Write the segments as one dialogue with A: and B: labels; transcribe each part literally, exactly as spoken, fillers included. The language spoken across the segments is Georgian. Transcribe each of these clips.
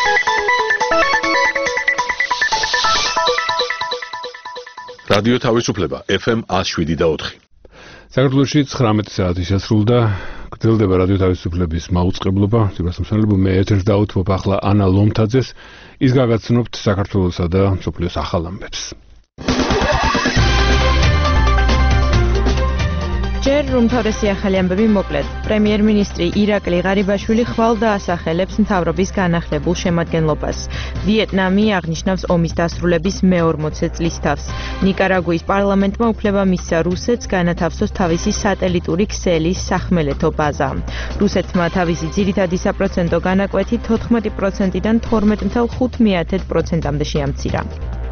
A: რადიო თავისუფლება ეფ ემ one oh seven და four.
B: საქართველოში ცხრამეტი საათი შესრულდა. გრძელდება რადიო თავისუფლების მაუწყებლობა. სიბრასმსალებ მე ეთერს დაუთმობ ახლა ანა ლომთაძეს. ის გაგაცნობთ საქართველოსა და მსოფლიოს ახალ ამბებს.
C: ჯერ უმთავრესი ახალი ამბები მოკლედ. პრემიერ-მინისტრი ირაკლი ღარიბაშვილი ხვალ დაასახელებს მთავრობის განახლებულ შემადგენლობას. ვიეტნამი აღნიშნავს ომის დასრულების მეორმოცე წლის თავს. ნიკარაგუის პარლამენტმა უფლება მისცა რუსეთს განათავსოს თავისი სატელიტური ქსელის სახმელეთო ბაზა. რუსეთმა თავისი ძირითადი საპროცენტო განაკვეთი თოთხმეტი პროცენტიდან თორმეტ ათეულ ხუთ პროცენტამდე შეამცირა.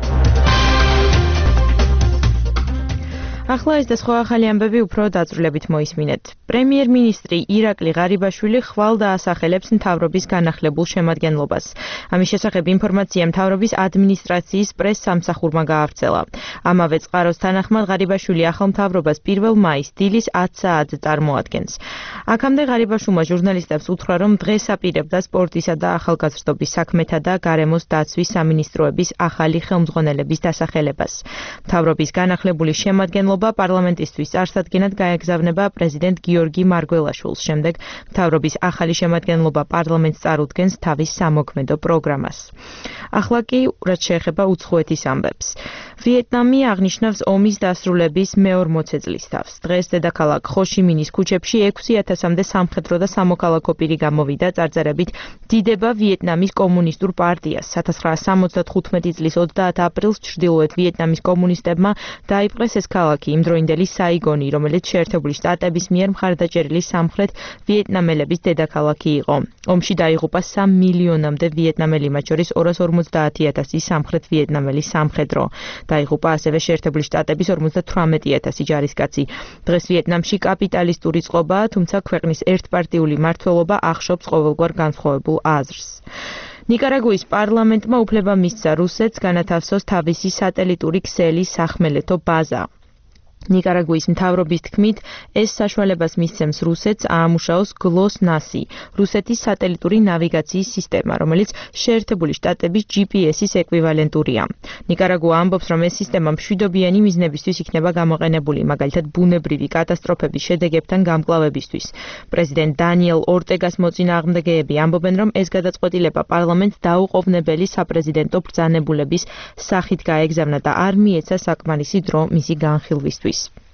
C: ახლა ეს და სხვა ახალი ამბები უფრო დაწვრილებით მოისმინეთ. პრემიერ-მინისტრი ირაკლი ღარიბაშვილი ხვალ დაასახელებს მთავრობის განახლებულ შემადგენლობას. ამის შესახებ ინფორმაცია მთავრობის ადმინისტრაციის პრეს-სამსახურმა გაავრცელა. ამავე წყაროს თანახმად ღარიბაშვილი ახალ მთავრობას პირველ მაისს დილის ათ საათზე წარმოადგენს. აქამდე ღარიბაშვილმა ჟურნალისტებს უთხრა, რომ დღეს აპირებდა სპორტისა და ახალგაზრდობის საქმეთა და გარემოს დაცვის სამინისტროების ახალი ხელმძღვანელების დასახელებას. მთავრობის განახლებული შემადგენლობა პარლამენტისთვის წარსადგენად გაეგზავნება პრეზიდენტ გიორგი მარგველაშვილს. შემდეგ მთავრობის ახალი შემადგენლობა პარლამენტს წარუდგენს თავის სამოქმედო პროგრამას. ახლა კი რაც შეეხება უცხოეთის ამბებს. ვიეტნამი აღნიშნავს ომის დასრულების მეორმოცე წლის თავს. დღეს დედაქალაქ ხოშიმინის ქუჩებში ექვსი ათასამდე სამხედრო და სამოქალაქო პირი გამოვიდა წარწერებით დიდება ვიეტნამის კომუნისტურ პარტიას. ათას ცხრაასა სამოცდათხუთმეტი წლის ოცდაათ აპრილს ჩრდილოეთ ვიეტნამის კომუნისტებმა დაიპყრეს ეს ქალაქი, იმდროინდელი საიგონი, რომელიც შეერთებული შტატების მიერ მხარდაჭერილი სამხრეთ ვიეტნამელების დედაქალაქი იყო. ომში დაიღუპა სამ მილიონამდე ვიეტნამელი, მათ შორის ორას ორმოცდაათი ათასი სამხრეთ ვიეტნამელი სამხედრო. დაიღუპა ასევე შეერთებული შტატების ორმოცდათვრამეტი ათასი ჯარისკაცი. დღეს ვიეტნამში კაპიტალისტური წყობაა, თუმცა ქვეყნის ერთპარტიული მმართველობა ახშობს ყოველგვარ განსხვავებულ აზრს. ნიკარაგუის პარლამენტმა უფლება მისცა რუსეთს განათავსოს თავისი სატელიტური ქსელის სახმელეთო ბაზა. ნიკარაგუის მთავრობის თქმით, ეს საშუალებას მისცემს რუსეთს აამუშაოს გლოს-ნასი, რუსეთის სატელიტური ნავიგაციის სისტემა, რომელიც შეერთებული შტატების ჯი პი ეს-ის ეკვივალენტურია. ნიკარაგუა ამბობს, რომ ეს სისტემა მშვიდობიანი მიზნებისთვის იქნება გამოყენებული, მაგალითად ბუნებრივი კატასტროფების შედეგებთან გამკლავებისთვის. პრეზიდენტ დანიელ ორტეგას მოწინააღმდეგეები ამბობენ, რომ ეს გადაწყვეტილება პარლამენტს დაუყოვნებელი საპრეზიდენტო ბრძანებულების სახით გაეგზავნა და არ მიეცა საკმარისი დრო მისი განხილვისთვის.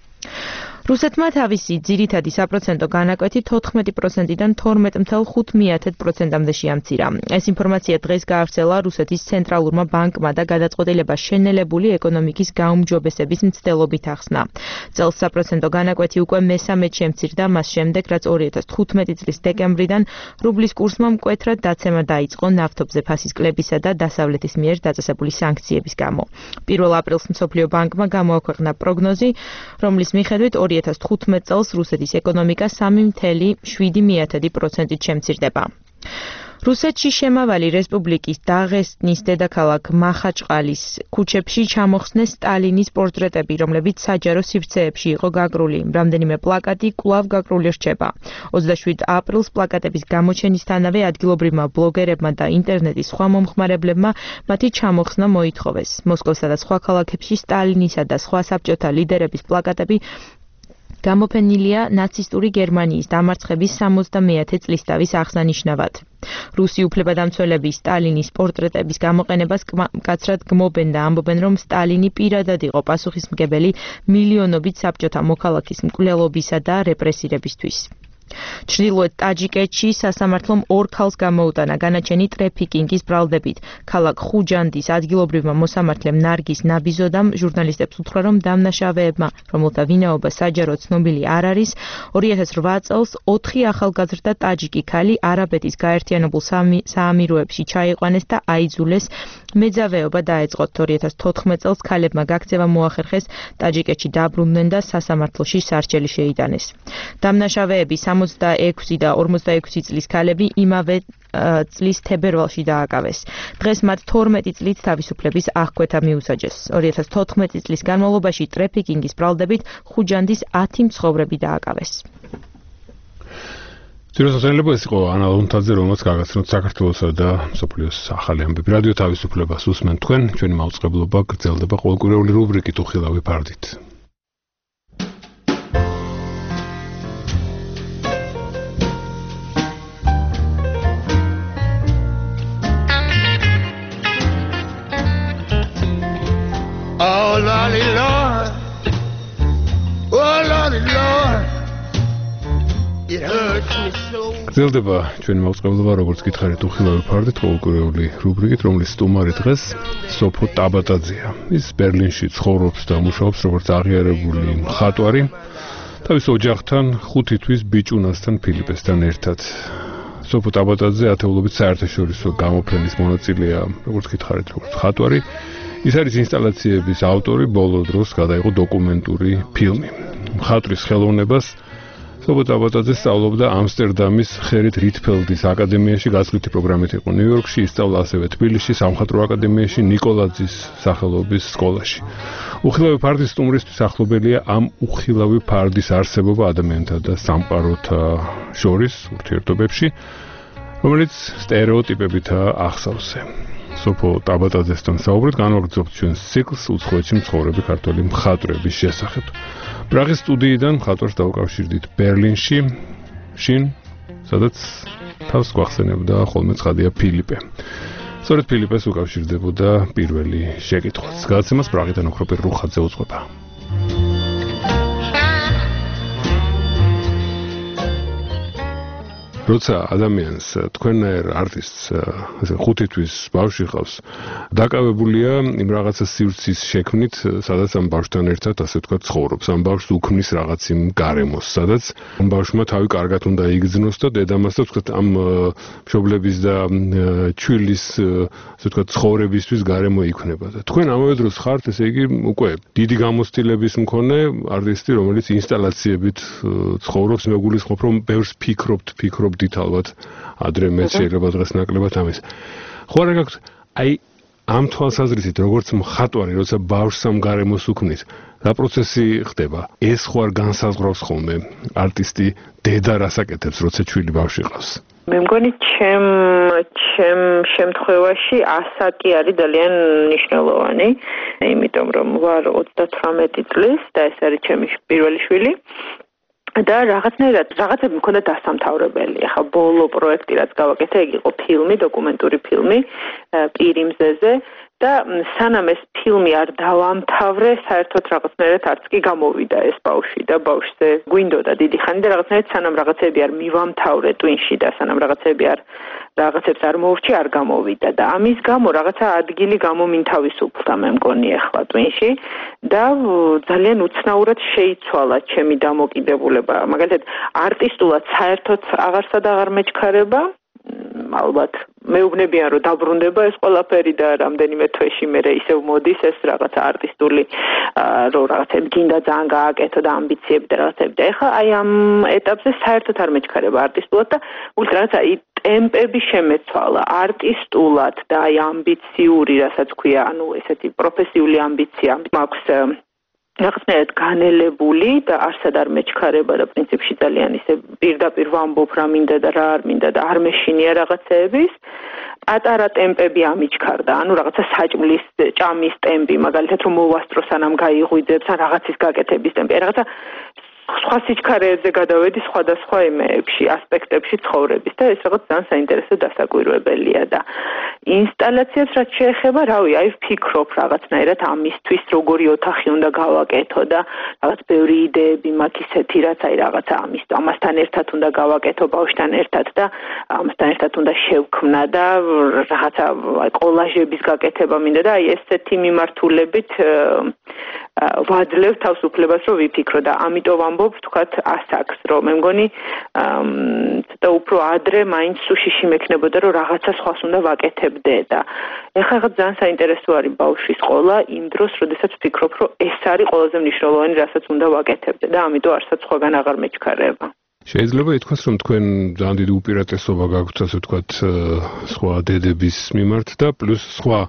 C: რუსეთმა თავისი ძირითადი საპროცენტო განაკვეთი თოთხმეტი პროცენტიდან თორმეტ ათეულ ხუთ პროცენტამდე შეამცირა. ეს ინფორმაცია დღეს გაავრცელა რუსეთის ცენტრალურმა ბანკმა და გადაწყვეტილება შენელებული ეკონომიკის გაუმჯობესების მცდელობით ახსნა. წელს საპროცენტო განაკვეთი უკვე მესამედ შემცირდა, მას შემდეგ, რაც ორი ათას თხუთმეტი წლის დეკემბრიდან რუბლის კურსმა მკვეთრად დაცემა დაიწყო ნავთობზე ფასის კლებისა და დასავლეთის მიერ დაწესებული სანქციების გამო. პირველ აპრილს მსოფლიო ბანკმა გამოაქვეყნა პროგნოზი, რომლის მიხედვით ორი ათას თხუთმეტ წელს რუსეთის ეკონომიკა სამი ათეული შვიდი პროცენტით შემცირდება. რუსეთში შემავალი რესპუბლიკის დაღესტნის დედაქალაქ მახაჩყალის ქუჩებში ჩამოხსნეს სტალინის პორტრეტები, რომლებიც საჯარო სივრცეებში იყო გაკრული. რამდენიმე პლაკატი კვლავ გაკრული რჩება. ოცდაშვიდ აპრილს პლაკატების გამოჩენისთანავე ადგილობრივმა ბლოგერებმა და ინტერნეტის სხვა მომხმარებლებმა მათი ჩამოხსნა მოითხოვეს. მოსკოვსა და სხვა ქალაქებში სტალინისა და სხვა საბჭოთა ლიდერების პლაკატები გამოფენილია ნაცისტური გერმანიის დამარცხების სამოცდამეათე წლისთავის აღსანიშნავად. რუსი უფლებადამცველები სტალინის პორტრეტების გამოყენებას მკაცრად გმობენ და ამბობენ, რომ სტალინი პირადად იყო პასუხისმგებელი მილიონობით საბჭოთა მოქალაქის მკვლელობისა და რეპრესირებისთვის. ჩრდილოეთ ტაჯიკეთში სასამართლომ ორ ქალს გამოუტანა განაჩენი ტრეფიკინგის ბრალდებით. ქალაქ ხუჯანდის ადგილობრივმა მოსამართლემ ნარგის ნაბიზოდამ ჟურნალისტებს უთხრა, რომ დამნაშავეებმა, რომელთა ვინაობა საჯაროდ ცნობილი არ არის, ორი ათას რვა წელს ოთხი ახალგაზრდა ტაჯიკი ქალი არაბეთის გაერთიანებულ საამიროებში ჩაიყვანეს და აიძულეს მეძავეობა დაეწყოთ. ორი ათას თოთხმეტ წელს ქალებმა გაქცევა მოახერხეს, ტაჯიკეთში დაბრუნდნენ და სასამართლოში სარჩელი შეიტანეს. დამნაშავეები სამოცდაექვსი და ორმოცდაექვსი წლის ქალები იმავე წლის თებერვალში დააკავეს. დღეს მათ თორმეტი წლით თავისუფლების აღკვეთა მიუსაჯეს. ორი ათას თოთხმეტი წლის განმავლობაში ტრეფიკინგის ბრალდებით ხუჯანდის ათი მცხოვრები დააკავეს.
B: ძიროსასწავლებლო ეს იყო ანა ლომთაძე, რომელსაც გაგაცნოთ საქართველოსა და მსოფლიოს ახალი ამბები. რადიო თავისუფლებას უსმენთ თქვენ, ჩვენი მაუწყებლობა გრძელდება ყოველკვირეული რუბრიკით უხილავი ფარდით.
D: Oh Lordy Lord, oh Lordy Lord, it hurts me so.
B: გრძელდება ჩვენი მაუწყებლობა, როგორც გითხარით, უხილავი ფარდით, ყოველკვირეული რუბრიკით, რომლის სტუმარი დღეს სოფო ტაბატაძეა. ის ბერლინში ცხოვრობს და მუშაობს როგორც აღიარებული მხატვარი. თავის ოჯახთან, ხუთი თვის ბიჭუნასთან ფილიპესთან ერთად. სოფო ტაბატაძე ათეულობით საერთაშორისო გამოფენის მონაწილეა, როგორც გითხარით, როგორც მხატვარი. ის არის ინსტალაციების ავტორი, ბოლო დროს გადაიღო დოკუმენტური ფილმი. მხატვრის ხელოვნებას სოფო ტაბატაძე სწავლობდა ამსტერდამის ხერით რიტფელდის აკადემიაში, გასვლითი პროგრამით იყო ნიუ-იორკში, ისწავლა ასევე თბილისში, სამხატვრო აკადემიაში, ნიკოლაძის სახელობის სკოლაში. უხილავი ფარდის სტუმრისთვის ახლობელია ამ უხილავი ფარდის არსებობა ადამიანთა და სამყაროთა შორის ურთიერთობებში, რომელიც სტერეოტიპებითაა ახსავსე. სოფო ტაბატაძესთან საუბრობთ, განვაგრძობთ ჩვენს ციკლს უცხოეთში მცხოვრები ქართველი მხატვრების შესახებ. პრაღის სტუდიიდან მხატვარს დავუკავშირდით ბერლინში, შინ, სადაც თავს გვახსენებდა ხოლმე ცხადია ფილიპე. სწორედ ფილიპეს უკავშირდებოდა პირველი შეკითხვაც. გადაცემას პრაღიდან ოქროპირ რუხაძე უძღვება. როცა ადამიანს თქვენნაირ არტისტს ესე ხუთი თვის ბავშვი ყავს, დაკავებულია იმ რაღაცა სივრცის შექმნით, სადაც ამ ბავშვთან ერთად ასე თქვა ცხოვრობს. ამ ბავშვს უქმნის რაღაც იმ გარემოს, სადაც ამ ბავშვმა თავი კარგად უნდა იგრძნოს და დედამას და თქვა ამ მშობლების და ჩვილის ასე თქვა ცხოვრებისთვის გარემო იქნება. და თქვენ ამავე დროს ხართ, ესე იგი, უკვე დიდი გამოცდილების მქონე არტისტი, რომელიც ინსტალაციებით ცხოვრობს, მეგულისხმობ, რომ ბევრს ფიქრობთ, ფიქრობთ დიტალურად, ადრე მეც შეიძლება დღეს ნაკლებად ამის. ხო არა გაქვთ, აი ამ თვალსაზრისით, როგორც მხატვარი, როცა ბავშვს ამ გარემოს უქმნის, რა პროცესი ხდება? ეს ხო არ განსაზღვრავს ხოლმე არტისტი დედა რას აკეთებს, როცა ჩვილი ბავშვი ყავს?
E: მე მგონი ჩემ ჩემ შემთხვევაში ასაკი არის ძალიან მნიშვნელოვანი, იმიტომ რომ ვარ ოცდათვრამეტი წლის და ეს არის ჩემი პირველი შვილი. და რაღაცნაირად რაღაცები მქონდა დასამთავრებელი. ახლა ბოლო პროექტი რაც გავაკეთე, იგი იყო ფილმი, დოკუმენტური ფილმი პირი მზეზე და სანამ ეს ფილმი არ დავამთავრე, საერთოდ რაღაცნაირად არც კი გამოვიდა ეს ბავშვი და ბავშვზე გვინდოდა დიდი ხანი და რაღაცნაირად სანამ რაღაცები არ მივამთავრე ტვინში და სანამ რაღაცები არ რაღაცებს არ მოვრჩი, არ გამოვიდა და ამის გამო რაღაცა ადგილი გამომინთავისუფლდა მე მგონი ახლა ტვინში და ძალიან უცნაურად შეიცვალა ჩემი დამოკიდებულება. მაგალითად, არტისტულად საერთოდ აღარსად აღარ მეჩქარება. ალბათ მეუბნებიან რომ დაბრუნდება ეს ყველაფერი და რამდენიმე თვეში მე ისევ მოდის ეს რაღაცა არტისტული რომ რაღაცები გინდა ძალიან გააკეთო და ამბიციები და რაღაცები და ეხლა აი ამ ეტაპზე საერთოდ არ მეჩქარება არტისტულად და უბრალოდ რაღაცა ტემპები შემეცვალა არტისტულად და აი ამბიციური რასაც ქვია ანუ ესეთი პროფესიული ამბიცია მაქვს რაღაცნაირად განელებული და არსად არ მეჩქარება და პრინციპში ძალიან ისე პირდაპირ ვამბობ რა მინდა და რა არ მინდა და არ მეშინია რაღაცეების პატარა ტემპები ამიჩქარდა ანუ რაღაცა საჭმლის ჭამის ტემპი მაგალითად რომ მოვასწრო სანამ გაიღვიძებს ან რაღაცის გაკეთების ტემპი რაღაცა სხვა სიჩქარეებზე გადავედი სხვადასხვა იმეებში, ასპექტებში ცხოვრების და ეს რაღაც ძალიან საინტერესო დასაკვირვებელია და ინსტალაციებს რაც შეეხება, რავი, აი ვფიქრობ რაღაცნაირად ამისთვის როგორი ოთახი უნდა გავაკეთო და რაღაც ბევრი იდეები მაქვს ისეთი, რაც აი რაღაცა ამის ამასთან ერთად უნდა გავაკეთო ბავშვთან ერთად და ამასთან ერთად უნდა შევქმნა და რაღაცა კოლაჟების გაკეთება მინდა და აი ესეთი მიმართულებით ვაძლევ თავს უფლებას რომ ვიფიქრო და ამიტომ ვამბობ თქვათ ასაკს რომ მე მგონი ცოტა უფრო ადრე მაინც სუშიში მექნებოდა რომ რაღაცა სხვას უნდა ვაკეთებდე და ეხლა ხა ძალიან საინტერესო არის ბავშვის ყოლა იმ დროს როდესაც ვფიქრობ რომ ეს არის ყველაზე მნიშვნელოვანი რასაც უნდა ვაკეთებდე და ამიტომ არცაც სხვაგან აღარ მეჩქარება
B: შეიძლება ითქვას რომ თქვენ ძალიან დიდი უპირატესობა გაქვთ ასე ვთქვათ სხვა დედების მიმართ და პლუს სხვა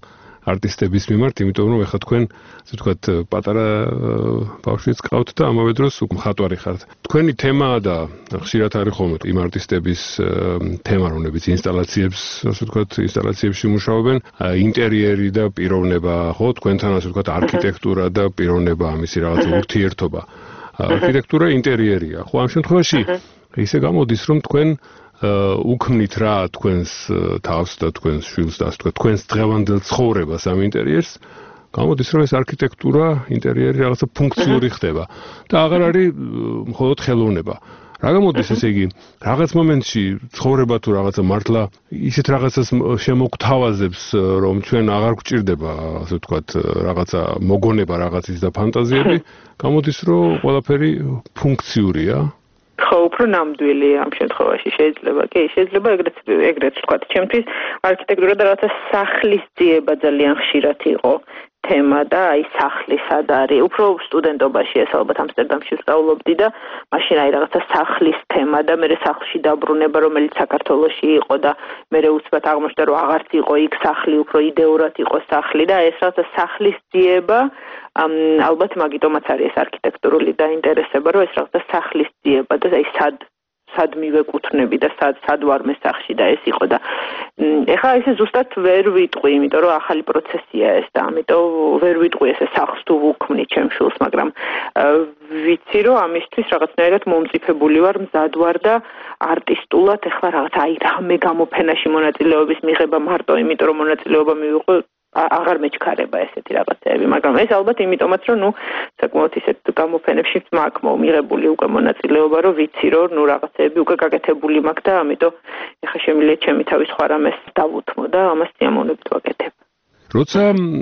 B: არტისტების მიმართ, იმიტომ რომ ეხლა თქვენ ასე ვთქვათ პატარა ბავშვიც ყავთ და ამავე დროს მხატვარი ხართ. თქვენი თემა და ხშირად არის ხოლმე იმ არტისტების თემა, რომლებიც ინსტალაციებს, ასე ვთქვათ, ინსტალაციებში მუშაობენ, ინტერიერი და პიროვნება, ხო, თქვენთან ასე ვთქვათ, არქიტექტურა და პიროვნება, ამისი რაღაცა ურთიერთობა. არქიტექტურა ინტერიერია. ხო, ამ შემთხვევაში ისე გამოდის, რომ თქვენ უქმნით რა თქვენს თავს და თქვენს შვილს და ასე ვთქვათ, თქვენს დღევანდელ ცხოვრებას ამ ინტერიერს, გამოდის, რომ ეს არქიტექტურა, ინტერიერი რაღაცა ფუნქციური ხდება და აღარ არის მხოლოდ ხელოვნება. რა გამოდის, ესე იგი, რაღაც მომენტში ცხოვრება თუ რაღაცა მართლა ისეთ რაღაცას შემოგთავაზებს, რომ ჩვენ აღარ გვჭირდება, ასე ვთქვათ, რაღაცა მოგონება რაღაცის და ფანტაზიები, გამოდის, რომ ყველაფერი ფუნქციურია.
E: ხო, უფრო ნამდვილი ამ შემთხვევაში შეიძლება, კი, შეიძლება ეგრეთ ეგრეთ ვთქვათ. ჩემთვის არქიტექტურა და რაღაცა სახლის ძიება ძალიან ხშირად იყო თემა და აი სახლი სად არის. უფრო სტუდენტობაში ეს ალბათ ამსტერდამში ვსწავლობდი და მაშინ აი რაღაცა სახლის თემა და მე სახლში დაბრუნება, რომელიც საქართველოში იყო და მე უცბად აღმოჩნდა, რომ აღარც იყო იქ სახლი, უფრო იდეურად იყო სახლი და ეს რაღაცა სახლის ძიება ალბათ მაგიტომაც არის ეს არქიტექტურული დაინტერესება, რომ ეს რაღაცა სახლის ძიება და აი სად სად მივეკუთვნები და სად სად ვარ მე სახლში და ეს იყო და ეხლა ესე ზუსტად ვერ ვიტყვი, იმიტომ რომ ახალი პროცესია ეს და ამიტომ ვერ ვიტყვი ესე სახლს თუ ვუქმნი ჩემ შვილს, მაგრამ ვიცი რომ ამისთვის რაღაცნაირად მომწიფებული ვარ, მზად ვარ და არტისტულად ეხლა რაღაც აი რამე გამოფენაში მონაწილეობის მიღება მარტო იმიტომ რომ მონაწილეობა მივიღო აღარ მეჩქარება ესეთი რაღაცეები, მაგრამ ეს ალბათ იმიტომაც რომ ნუ საკმაოდ ისეთ გამოფენებში მაქვს მიღებული უკვე მონაწილეობა, რომ ვიცი რომ ნუ რაღაცეები უკვე გაკეთებული მაქვს და ამიტომ ეხა შემიძლია ჩემი თავის სხვა რამეს დავუთმო და ამას სიამოვნებით ვაკეთებ.
B: როცა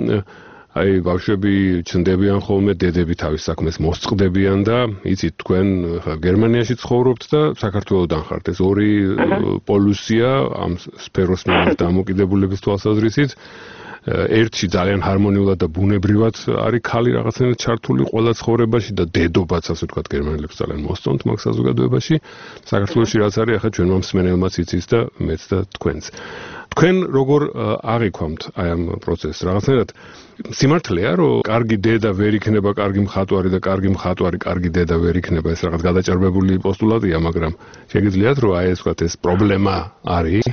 B: აი ბავშვები ჩნდებიან ხოლმე, დედები თავის საქმეს მოსწყდებიან და იცით თქვენ გერმანიაში ცხოვრობთ და საქართველოდან ხართ. ეს ორი პოლუსია ამ სფეროს მიმართ დამოკიდებულების თვალსაზრისით ერთში ძალიან ჰარმონიულად და ბუნებრივად არის ქალი რაღაცნაირად ჩართული ყველა ცხოვრებაში და დედობაც ასე ვთქვათ გერმანელებს ძალიან მოსწონთ მაგ საზოგადოებაში. საქართველოში რაც არის ახლა ჩვენმა მსმენელმაც იცის და მეც და თქვენც. თქვენ როგორ აღიქვამთ აი ამ პროცესს? რაღაცნაირად სიმართლეა რომ კარგი დედა ვერ იქნება კარგი მხატვარი და კარგი მხატვარი კარგი დედა ვერ იქნება, ეს რაღაც გადაჭარბებული პოსტულატია, მაგრამ შეგიძლიათ რომ აი ეს ვთქვათ ეს პრობლემა არის?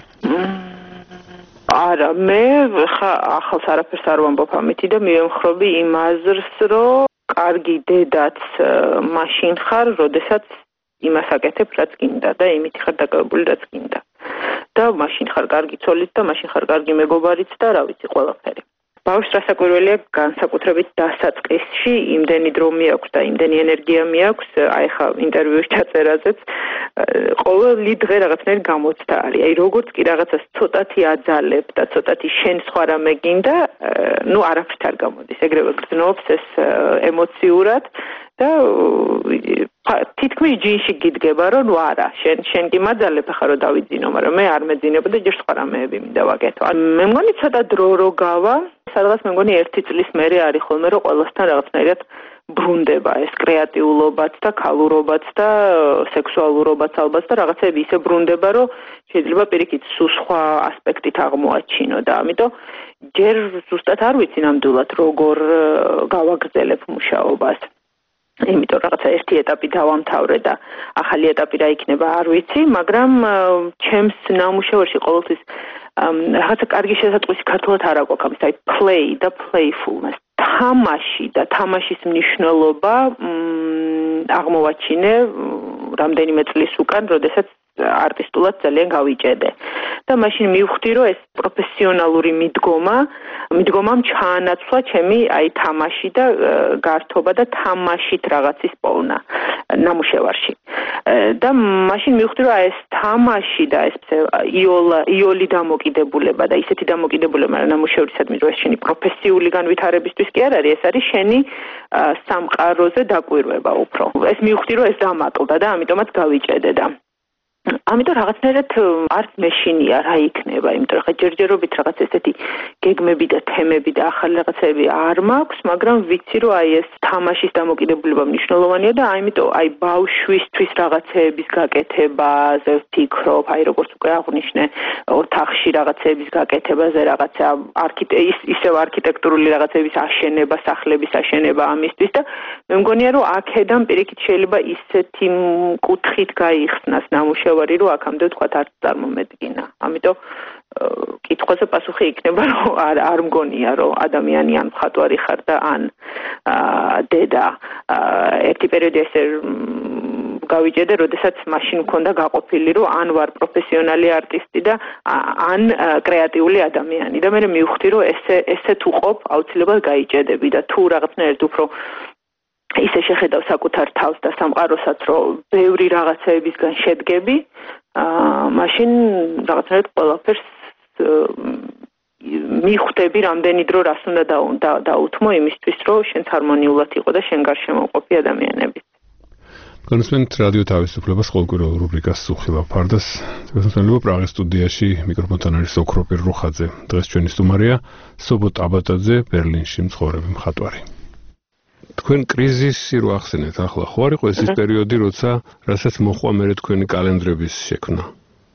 E: არა, მე ხა ახალს არაფერს არ ვამბობ ამითი და მივემხრობი იმ აზრს, რომ კარგი დედაც მაშინ ხარ, როდესაც იმას აკეთებ, რაც გინდა და იმით ხარ დაკავებული, რაც გინდა. და მაშინ ხარ კარგი ცოლიც და მაშინ ხარ კარგი მეგობარიც და რა ვიცი, ყველაფერი. ბავშვს რასაკვირველია განსაკუთრებით დასაწყისში იმდენი დრო მიაქვს და იმდენი ენერგია მიაქვს, აი ხა ინტერვიუში ჩაწერაზეც ყოველი დღე რაღაცნაირ გამოცდა არის. აი როგორც კი რაღაცას ცოტათი აძალებ და ცოტათი შენ სხვა რამე გინდა, ნუ არაფრით არ გამოდის. ეგრევე გრძნობს ეს ემოციურად და თითქმის ჯინში გიდგება, რომ ნუ არა, შენ შენ კი მაძალებ ახლა რომ დავიძინო, მაგრამ მე არ მეძინებ და ჯერ სხვა რამეები მინდა ვაკეთო. მე მგონი ცოტა დრო რო გავა, სადღაც მე მგონი ერთი წლის მერე არის ხოლმე რომ ყველასთან რაღაცნაირად ბრუნდება ეს კრეატიულობაც და ქალურობაც და სექსუალურობაც ალბათ და რაღაცები ისე ბრუნდება, რომ შეიძლება პირიქით სულ სხვა ასპექტით აღმოაჩინო და ამიტომ ჯერ ზუსტად არ ვიცი ნამდვილად როგორ გავაგრძელებ მუშაობას. იმიტომ რაღაცა ერთი ეტაპი დავამთავრე და ახალი ეტაპი რა იქნება არ ვიცი, მაგრამ ჩემს ნამუშევარში ყოველთვის რაღაცა კარგი შესაწყისი ქართულად არ აქვს ამის, აი play და playfulness. თამაში და თამაშის მნიშვნელობა აღმოვაჩინე რამდენიმე წლის უკან, როდესაც არტისტულად ძალიან გავიჭედე. და მაშინ მივხვდი, რომ ეს პროფესიონალური მიდგომა, მიდგომამ ჩაანაცვლა ჩემი აი თამაში და გართობა და თამაშით რაღაცის პოვნა ნამუშევარში. და მაშინ მივხვდი, რომ ეს თამაში და ეს იოლა იოლი დამოკიდებულება და ისეთი დამოკიდებულება ნამუშევრისადმი, რომ ეს შენი პროფესიული განვითარებისთვის კი არ არის, ეს არის შენი სამყაროზე დაკვირვება უფრო. ეს მივხვდი, რომ ეს დამაკლდა და ამიტომაც გავიჭედე და ამიტომ რაღაცნაირად არ მეშინია რა იქნება, იმიტომ რომ ხა ჯერჯერობით რაღაც ესეთი გეგმები და თემები და ახალი რაღაცები არ მაქვს, მაგრამ ვიცი რომ აი ეს თამაშის დამოკიდებულება მნიშვნელოვანია და ამიტომ აი ბავშვისთვის რაღაცეების გაკეთებაზე ვფიქრობ, აი როგორც უკვე აღვნიშნე, ოთახში რაღაცეების გაკეთებაზე, რაღაცა ისევ არქიტექტურული რაღაცების აშენება, სახლების აშენება ამისთვის და მე მგონია რომ აქედან პირიქით შეიძლება ისეთი კუთხით გაიხსნას ნამუშევარი რომ აქამდე ვთქვათ არ წარმომედგინა. ამიტომ კითხვაზე პასუხი იქნება რომ არ არ მგონია რომ ადამიანი ან მხატვარი ხარ და ან დედა ერთი პერიოდი ესე გავიჭედე, როდესაც მაშინ მქონდა გაყოფილი რომ ან ვარ პროფესიონალი არტისტი და ან კრეატიული ადამიანი და მე მივხვდი რომ ესე ესე თუ ყოფ აუცილებლად გაიჭედები და თუ რაღაცნაირად უფრო ისე შეხედავ საკუთარ თავს და სამყაროსაც რომ ბევრი რაღაცეებისგან შედგები, მაშინ რაღაცნაირად ყველაფერს მიხვდები რამდენი დრო რას უნდა დაუთმო იმისთვის რომ შენც ჰარმონიულად იყო და შენ გარშემო მყოფი ადამიანები.
B: კონსმენთ რადიო თავისუფლებას ყოველკვირეულ რუბრიკას სუხილავ ფარდას. გასასვლელობა პრაღის სტუდიაში მიკროფონთან არის ოქროპირ რუხაძე. დღეს ჩვენი სტუმარია სობოტ აბატაძე, ბერლინში მცხოვრები მხატვარი. თქვენ კრიზისი რო ახსენეთ ახლა ხო არ იყო ეს ის პერიოდი როცა რასაც მოხვა მერე თქვენი კალენდრების შექმნა?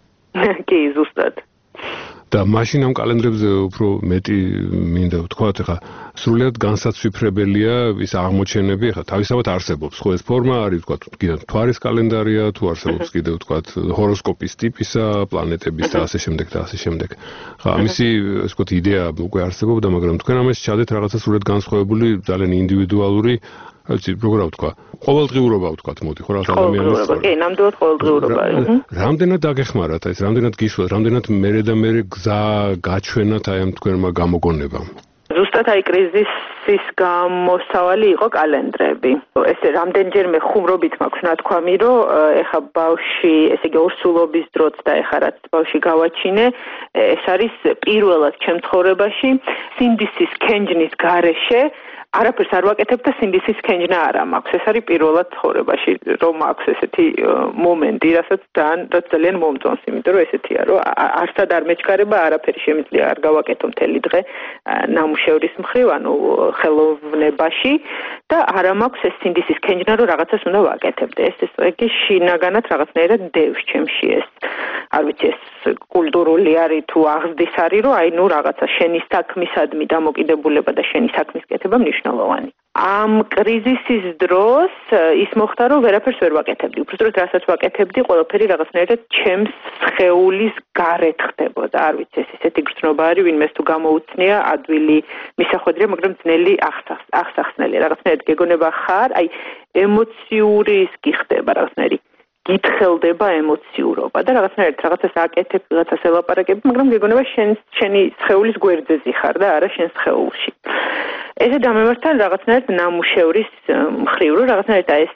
E: კი, ზუსტად.
B: და მაშინ ამ კალენდრებზე უფრო მეტი მინდა ვთქვათ, ხა სრულიად განსაცვიფრებელია ის აღმოჩენები, ხა თავისთავად არსებობს, ხო ეს ფორმა არის, ვთქვათ, კიდევ თვარის კალენდარია, თუ არსებობს კიდევ ვთქვათ, ჰოროსკოპის ტიპისა, პლანეტების და ასე შემდეგ და ასე შემდეგ. ხა ამისი, ასე ვთქვათ, იდეა უკვე არსებობდა, მაგრამ თქვენ ამას ჩადეთ რაღაცა სრულიად განსხვავებული, ძალიან ინდივიდუალური ვიცი, როგორ ვთქვა, ყოველდღიურობა ვთქვათ, მოდი, ხო, რაღაც ადამიანის
E: ყოველდღიურობა, კი, ნამდვილად ყოველდღიურობა.
B: რამდენად დაგეხმარათ ეს, რამდენად გისვლათ, რამდენად მერე და მერე გზა გაჩვენათ აი ამ თქვენმა გამოგონებამ?
E: ზუსტად აი კრიზისის გამოსავალი იყო კალენდრები. ესე რამდენჯერმე ხუმრობით მაქვს ნათქვამი, რომ ეხა ბავში, ესე იგი ორსულობის დროც და ეხა რაც ბავში გავაჩინე, ეს არის პირველად ჩემ ცხოვრებაში სინდისის ქენჯნის გარეშე არაფერს არ ვაკეთებ და სინდისის ქენჯნა არ მაქვს. ეს არის პირველად ცხოვრებაში, რომ მაქვს ესეთი მომენტი, რასაც ძალიან მომწონს, იმიტომ რომ ესეთია, რომ არსად არ მეჩქარება, არაფერი შემიძლია არ გავაკეთო მთელი დღე ნამუშევრის მხრივ, ანუ ხელოვნებაში და არ მაქვს ეს სინდისის ქენჯნა, რომ რაღაცას უნდა ვაკეთებდე. ეს ეს იგი შინაგანად რაღაცნაირად დევს ჩემში ეს. არ ვიცი, ეს კულტურული არის თუ აღზრდის არის, რომ აი ნუ რაღაცა შენი საქმისადმი დამოკიდებულება და შენი საქმის კეთება მნიშვნელოვანი. ამ კრიზისის დროს ის მოხდა, რომ ვერაფერს ვერ ვაკეთებდი. უბრალოდ რასაც ვაკეთებდი, ყველაფერი რაღაცნაირად ჩემს სხეულის გარეთ ხდებოდა. არ ვიცი, ეს ესეთი გრძნობა არის, ვინმეს თუ გამოუცნია ადვილი მისახვედრია, მაგრამ ძნელი აღსახსნელი. რაღაცნაირად გეგონება ხარ, აი ემოციური ის გიხდება რაღაცნაირი. გითხელდება ემოციურობა და რაღაცნაირად რაღაცას აკეთებ, რაღაცას ელაპარაკებ, მაგრამ გეგონება შენ შენი სხეულის გვერდზე ხარ და არა შენ სხეულში. ესე დამემართა რაღაცნაირად ნამუშევრის მხრივ, რომ რაღაცნაირად ეს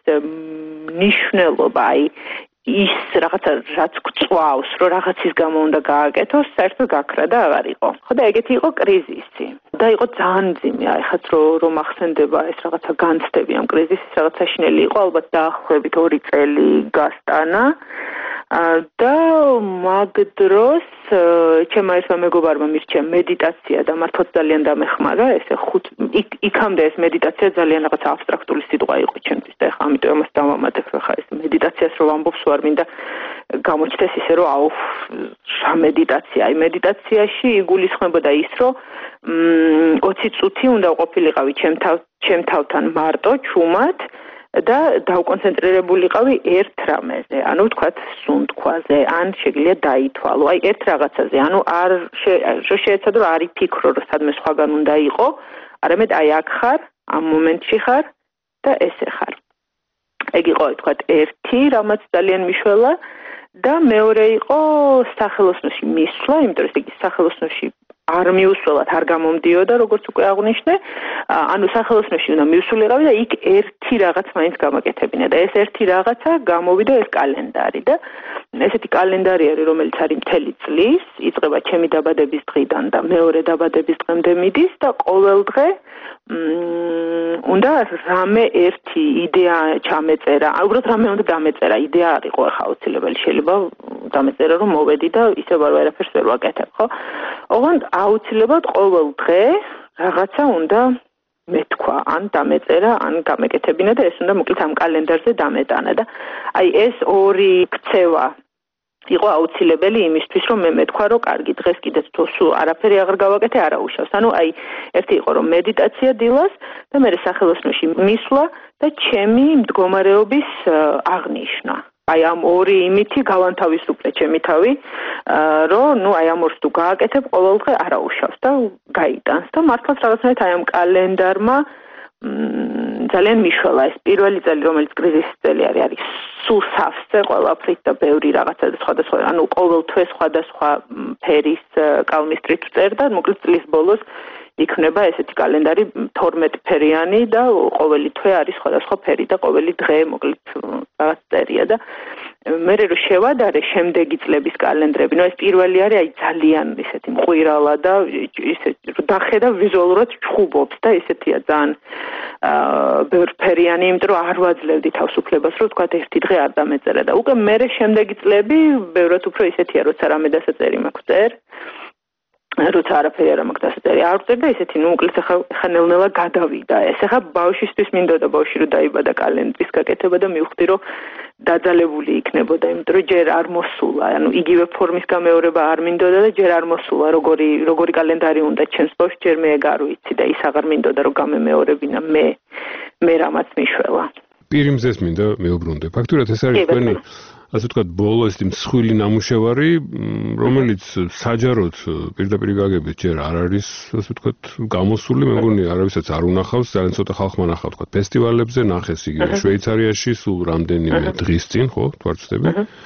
E: ნიშნულობა, აი ის რაღაცა რაც გწვავს, რომ რაღაცის გამო უნდა გააკეთოს, საერთოდ გაქრა და აღარ იყო. ხო და ეგეთი იყო კრიზისი. და იყო ძალიან მძიმე, აი ხაც რომ ახსენდება ეს რაღაცა განცდები ამ კრიზისის, რაღაც საშინელი იყო, ალბათ დაახლოებით ორი წელი გასტანა. და მაგ დროს ჩემმა ერთმა მეგობარმა მირჩია მედიტაცია და მართლაც ძალიან დამეხმარა, ესე ხუთ იქამდე ეს მედიტაცია ძალიან რაღაც აბსტრაქტული სიტყვა იყო ჩემთვის და ეხლა ამიტომ ამას დავამატებ, ხა ეს მედიტაციას რომ ვამბობს ვარ მინდა გამოჩნდეს ისე რომ აუ რა მედიტაცია, აი მედიტაციაში იგულისხმებოდა ის რომ ოცი წუთი უნდა ყოფილიყავი ჩემ თავ ჩემ თავთან მარტო ჩუმად და დავკონცენტრირებულიყავი ერთ რამეზე, ანუ ვთქვათ სუნთქვაზე, ან შეგვიძლია დაითვალო, აი ერთ რაღაცაზე, ანუ არ შეეცადო რომ არ იფიქრო რომ სადმე სხვაგან უნდა იყო, არამედ აი აქ ხარ, ამ მომენტში ხარ და ესე ხარ. ეგ იყო ვთქვათ ერთი, რამაც ძალიან მიშველა და მეორე იყო სახელოსნოში მისვლა, იმიტომ რომ იგი სახელოსნოში არ მიუსვლელად არ გამომდიოდა, როგორც უკვე აღვნიშნე, ანუ სახელოსნოში უნდა მიუსულიყავი და იქ ერთი რაღაც მაინც გამაკეთებინა და ეს ერთი რაღაცა გამოვიდა ეს კალენდარი და ესეთი კალენდარი არის, რომელიც არის მთელი წლის, იწყება ჩემი დაბადების დღიდან და მეორე დაბადების დღემდე მიდის და ყოველ დღე უნდა რამე ერთი იდეა ჩამეწერა, უბრალოდ რამე უნდა დამეწერა, იდეა არ იყო ახლა აუცილებელი, შეიძლება დამეწერა რომ მოვედი და ისევ არ ვერაფერს ვერ ვაკეთებ, ხო? ოღონდ აუცილებლად ყოველ დღე რაღაცა უნდა მეთქვა, ან დამეწერა, ან გამეკეთებინა და ეს უნდა მოკლედ ამ კალენდარზე დამეტანა და აი ეს ორი ქცევა იყო აუცილებელი იმისთვის, რომ მე მეთქვა, რომ კარგი დღეს კიდეც თუ სულ არაფერი აღარ გავაკეთე, არა უშავს. ანუ აი ერთი იყო რომ მედიტაცია დილას და მე სახელოსნოში მისვლა და ჩემი მდგომარეობის აღნიშვნა. აი ამ ორი იმითი გავანთავისუფლე ჩემი თავი, რომ ნუ აი ამ ორს თუ გააკეთებ, ყოველ დღე არა უშავს და გაიტანს და მართლაც რაღაცნაირად აი ამ კალენდარმა ძალიან მიშველა ეს პირველი წელი, რომელიც კრიზისის წელი არის, არის სულ სავსე ყველაფრით და ბევრი რაღაცა და სხვადასხვა, ანუ ყოველ თვე სხვადასხვა ფერის კალმისტრით წერდა, მოკლედ წლის ბოლოს იქნება ესეთი კალენდარი თორმეტ ფერიანი და ყოველი თვე არის სხვადასხვა ფერი და ყოველი დღე მოკლედ რაღაც წერია და მე რო შევადარე შემდეგი წლების კალენდრები, ნუ ეს პირველი არის აი ძალიან ისეთი მყვირალა და ისე დახედა ვიზუალურად ჩხუბობს და ესეთია ძალიან ბევრფერიანი, იმიტომ რომ არ ვაძლევდი თავისუფლებას, რომ თქვა ერთი დღე არ დამეწერა და უკვე მე შემდეგი წლები ბევრად უფრო ისეთია, როცა რამე დასაწერი მაქვს წერ როცა არაფერი არ მაქვს დასაწერი არ ვწერ და ისეთი ნუ მოკლედ ახლა ხანელნელა გადავიდა ეს ახლა ბავშვისთვის მინდოდა ბავშვი რომ დაიბადა კალენდრის გაკეთება და მივხვდი რომ დაძალებული იქნებოდა იმიტომ რომ ჯერ არ მოსულა ანუ იგივე ფორმის გამეორება არ მინდოდა და ჯერ არ მოსულა როგორი როგორი კალენდარი უნდა ჩემს ბავშვს ჯერ მე ეგ არ ვიცი და ის აღარ მინდოდა რომ გამემეორებინა მე მე რამაც მიშველა
B: პირიმზეს მინდა მეუბრუნდე ფაქტურად ეს არის თქვენი ასე ვთქვათ, ბოლო ეს მსხვილი ნამუშევარი, რომელიც საჯაროდ პირდაპირ გაგებით ჯერ არ არის, ასე ვთქვათ, გამოსული, მე მგონი არავისაც არ უნახავს, ძალიან ცოტა ხალხმა ნახავ, ვთქვათ, ფესტივალებზე, ნახეს იგივე შვეიცარიაში, სულ რამდენიმე დღის წინ, ხო, თუ არ ვცდები.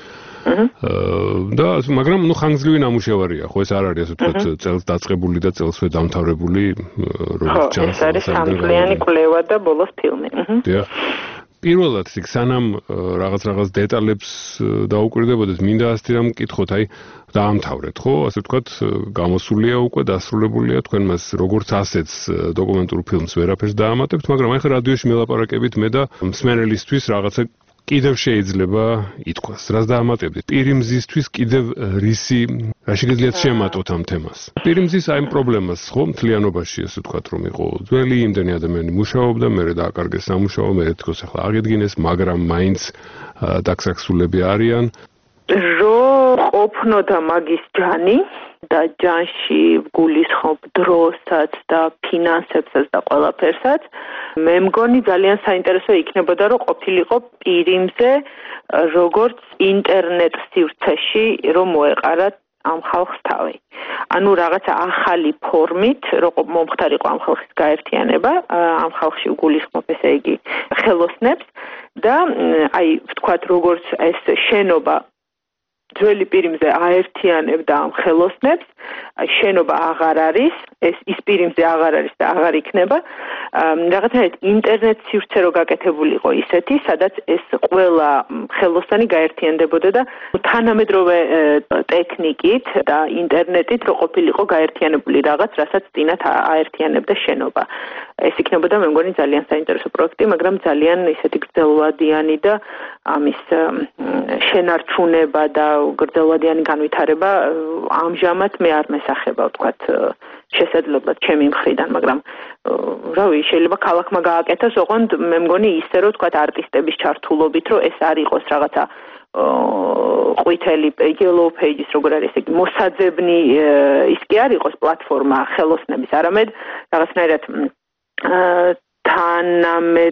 B: და მაგრამ ნუ ხანგრძლივი ნამუშევარია, ხო, ეს არ არის, ასე ვთქვათ, წელს დაწყებული და წელსვე დამთავრებული, როგორც ჩანს.
E: ეს არის სამწლიანი კვლევა და ბოლოს ფილმი.
B: დიახ. პირველად იქ სანამ რაღაც რაღაც დეტალებს დაუკვირდებოდეთ, მინდა ასეთი რამ მკითხოთ, აი დაამთავრეთ, ხო? ასე ვთქვათ, გამოსულია უკვე, დასრულებულია, თქვენ მას როგორც ასეთს დოკუმენტურ ფილმს ვერაფერს დაამატებთ, მაგრამ აი ხა რადიოში მელაპარაკებით მე და მსმენელისთვის რაღაცა კიდევ შეიძლება ითქვას, რას დაამატებდით? პირიმზისთვის კიდევ რისი რა შეგიძლიათ შემატოთ ამ თემას? პირიმზის აი პრობლემას, ხო, მთლიანობაში, ასე ვთქვათ, რომ იყო ძველი იმდენი ადამიანი მუშაობდა, მერე დააკარგეს სამუშაო, მერე თქოს ახლა აღედგინეს, მაგრამ მაინც დაქსაქსულები არიან.
E: რო ყოფნოდა მაგის ჯანი და ჯანში გულისხმობ დროსაც და ფინანსებსაც და ყველაფერსაც მე მგონი ძალიან საინტერესო იქნებოდა რომ ყოფილიყო პირიმზე როგორც ინტერნეტ სივრცეში რომ მოეყარა ამ ხალხს თავი. ანუ რაღაცა ახალი ფორმით, რომ მომხდარიყო ამ ხალხის გაერთიანება, ამ ხალხში გულისხმობ ესე იგი ხელოსნებს და აი ვთქვათ როგორც ეს შენობა ძველი პირიმზე აერთიანებდა ამ ხელოსნებს, შენობა აღარ არის, ეს ის პირიმზე აღარ არის და აღარ იქნება. რაღაცნაირად ინტერნეტ სივრცე რო გაკეთებულიყო ისეთი, სადაც ეს ყველა ხელოსანი გაერთიანდებოდა და თანამედროვე ტექნიკით და ინტერნეტით რო ყოფილიყო გაერთიანებული რაღაც, რასაც წინათ აერთიანებდა შენობა. ეს იქნებოდა მე მგონი ძალიან საინტერესო პროექტი, მაგრამ ძალიან ისეთი გრძელვადიანი და ამის შენარჩუნება და გრძელვადიანი განვითარება ამჟამად მე არ მესახება, ვთქვათ, შესაძლებლად ჩემი მხრიდან, მაგრამ რავი, შეიძლება ქალაქმა გააკეთოს, ოღონდ მე მგონი ისე რომ ვთქვათ არტისტების ჩართულობით, რომ ეს არ იყოს რაღაცა ყვითელი yellow pages როგორ არის ეს მოსაძებნი ის კი არ იყოს პლატფორმა ხელოსნების, არამედ რაღაცნაირად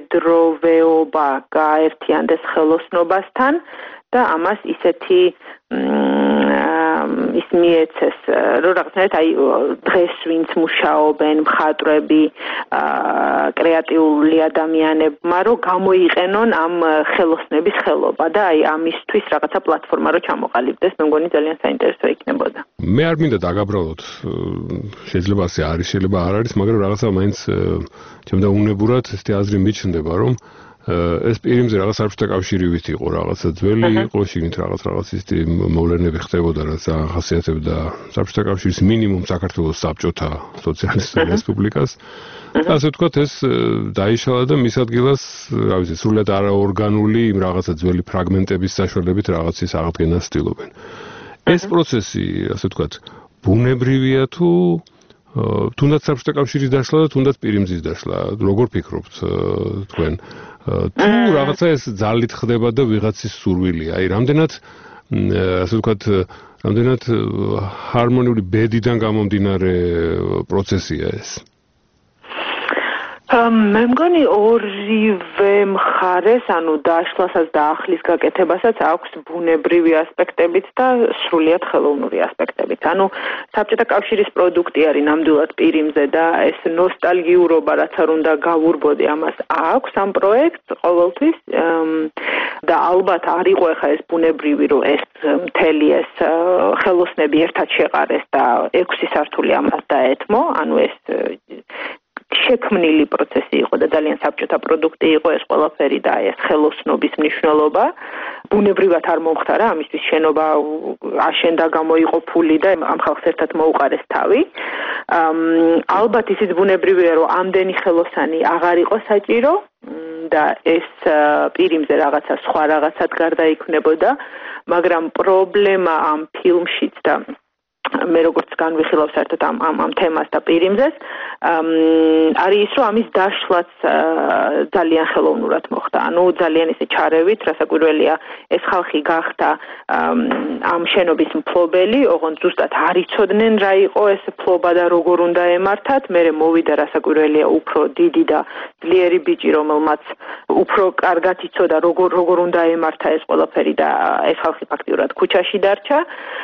E: თანამედროვეობა გაერთიანდეს ხელოსნობასთან და ამას ისეთი ის მიეცეს რომ რაღაცნაირად აი დღეს ვინც მუშაობენ მხატვრები კრეატიული ადამიანებმა რომ გამოიყენონ ამ ხელოსნების ხელობა და აი ამისთვის რაღაცა პლატფორმა რომ ჩამოყალიბდეს მე მგონი ძალიან საინტერესო იქნებოდა
B: მე არ მინდა დაგაბრალოთ შეიძლება ასე არის შეიძლება არ არის მაგრამ რაღაცა მაინც ჩემდა უნებურად ესეთი აზრი მიჩნდება რომ ეს პირიმზე რაღაც საბჭოთა კავშირივით იყო რაღაცა ძველი იყო შიგნით რაღაც რაღაც ისეთი მოვლენები ხდებოდა რაც ახასიათებდა საბჭოთა კავშირის მინიმუმ საქართველოს საბჭოთა სოციალისტურ რესპუბლიკას ასე ვთქვათ ეს დაიშალა და მის ადგილას რა ვიცი სრულად არაორგანული იმ რაღაცა ძველი ფრაგმენტების საშუალებით რაღაცის აღდგენას ცდილობენ ეს პროცესი ასე ვთქვათ ბუნებრივია თუ თუნდაც საბჭოთა კავშირის დაშლა და თუნდაც პირიმზის დაშლა როგორ ფიქრობთ თქვენ თუ რაღაცა ეს ძალით ხდება და ვიღაცის სურვილია აი რამდენად ასე ვთქვათ რამდენად ჰარმონიული ბედიდან გამომდინარე პროცესია ეს
E: მე მგონი ორივე მხარეს, ანუ დაშლასაც და ახლის გაკეთებასაც აქვს ბუნებრივი ასპექტებით და სრულიად ხელოვნური ასპექტებით. ანუ საბჭოთა კავშირის პროდუქტი არის ნამდვილად პირიმზე და ეს ნოსტალგიურობა, რაც არ უნდა გავურბოდე, ამას აქვს ამ პროექტს ყოველთვის და ალბათ არ იყო ახლა ეს ბუნებრივი, რომ ეს მთელი ეს ხელოსნები ერთად შეყარეს და ექვსი სართული ამას დაეთმო, ანუ ეს შექმნილი პროცესი იყო და ძალიან საბჭოთა პროდუქტი იყო ეს ყველაფერი და ეს ხელოსნობის მნიშვნელობა ბუნებრივად არ მომხდარა ამისთვის შენობა აშენდა გამოიყო ფული და ამ ხალხს ერთად მოუყარეს თავი ალბათ ისიც ბუნებრივია რომ ამდენი ხელოსანი აღარ იყო საჭირო და ეს პირიმზე რაღაცა სხვა რაღაცად გარდაიქმნებოდა მაგრამ პრობლემა ამ ფილმშიც და მე როგორც განვიხილავ საერთოდ ამ ამ ამ თემას და პირიმზეს არის ის რომ ამის დაშლაც ძალიან ხელოვნურად მოხდა. ანუ ძალიან ისე ჩარევით, რასაკვირველია, ეს ხალხი გახდა ამ შენობის მფლობელი, ოღონდ ზუსტად არ იცოდნენ რა იყო ეს ფლობა და როგორ უნდა ემართათ. მერე მოვიდა რასაკვირველია უფრო დიდი და ძლიერი ბიჭი, რომელმაც უფრო კარგად იცოდა როგორ როგორ უნდა ემართა ეს ყველაფერი და ეს ხალხი ფაქტიურად ქუჩაში დარჩა.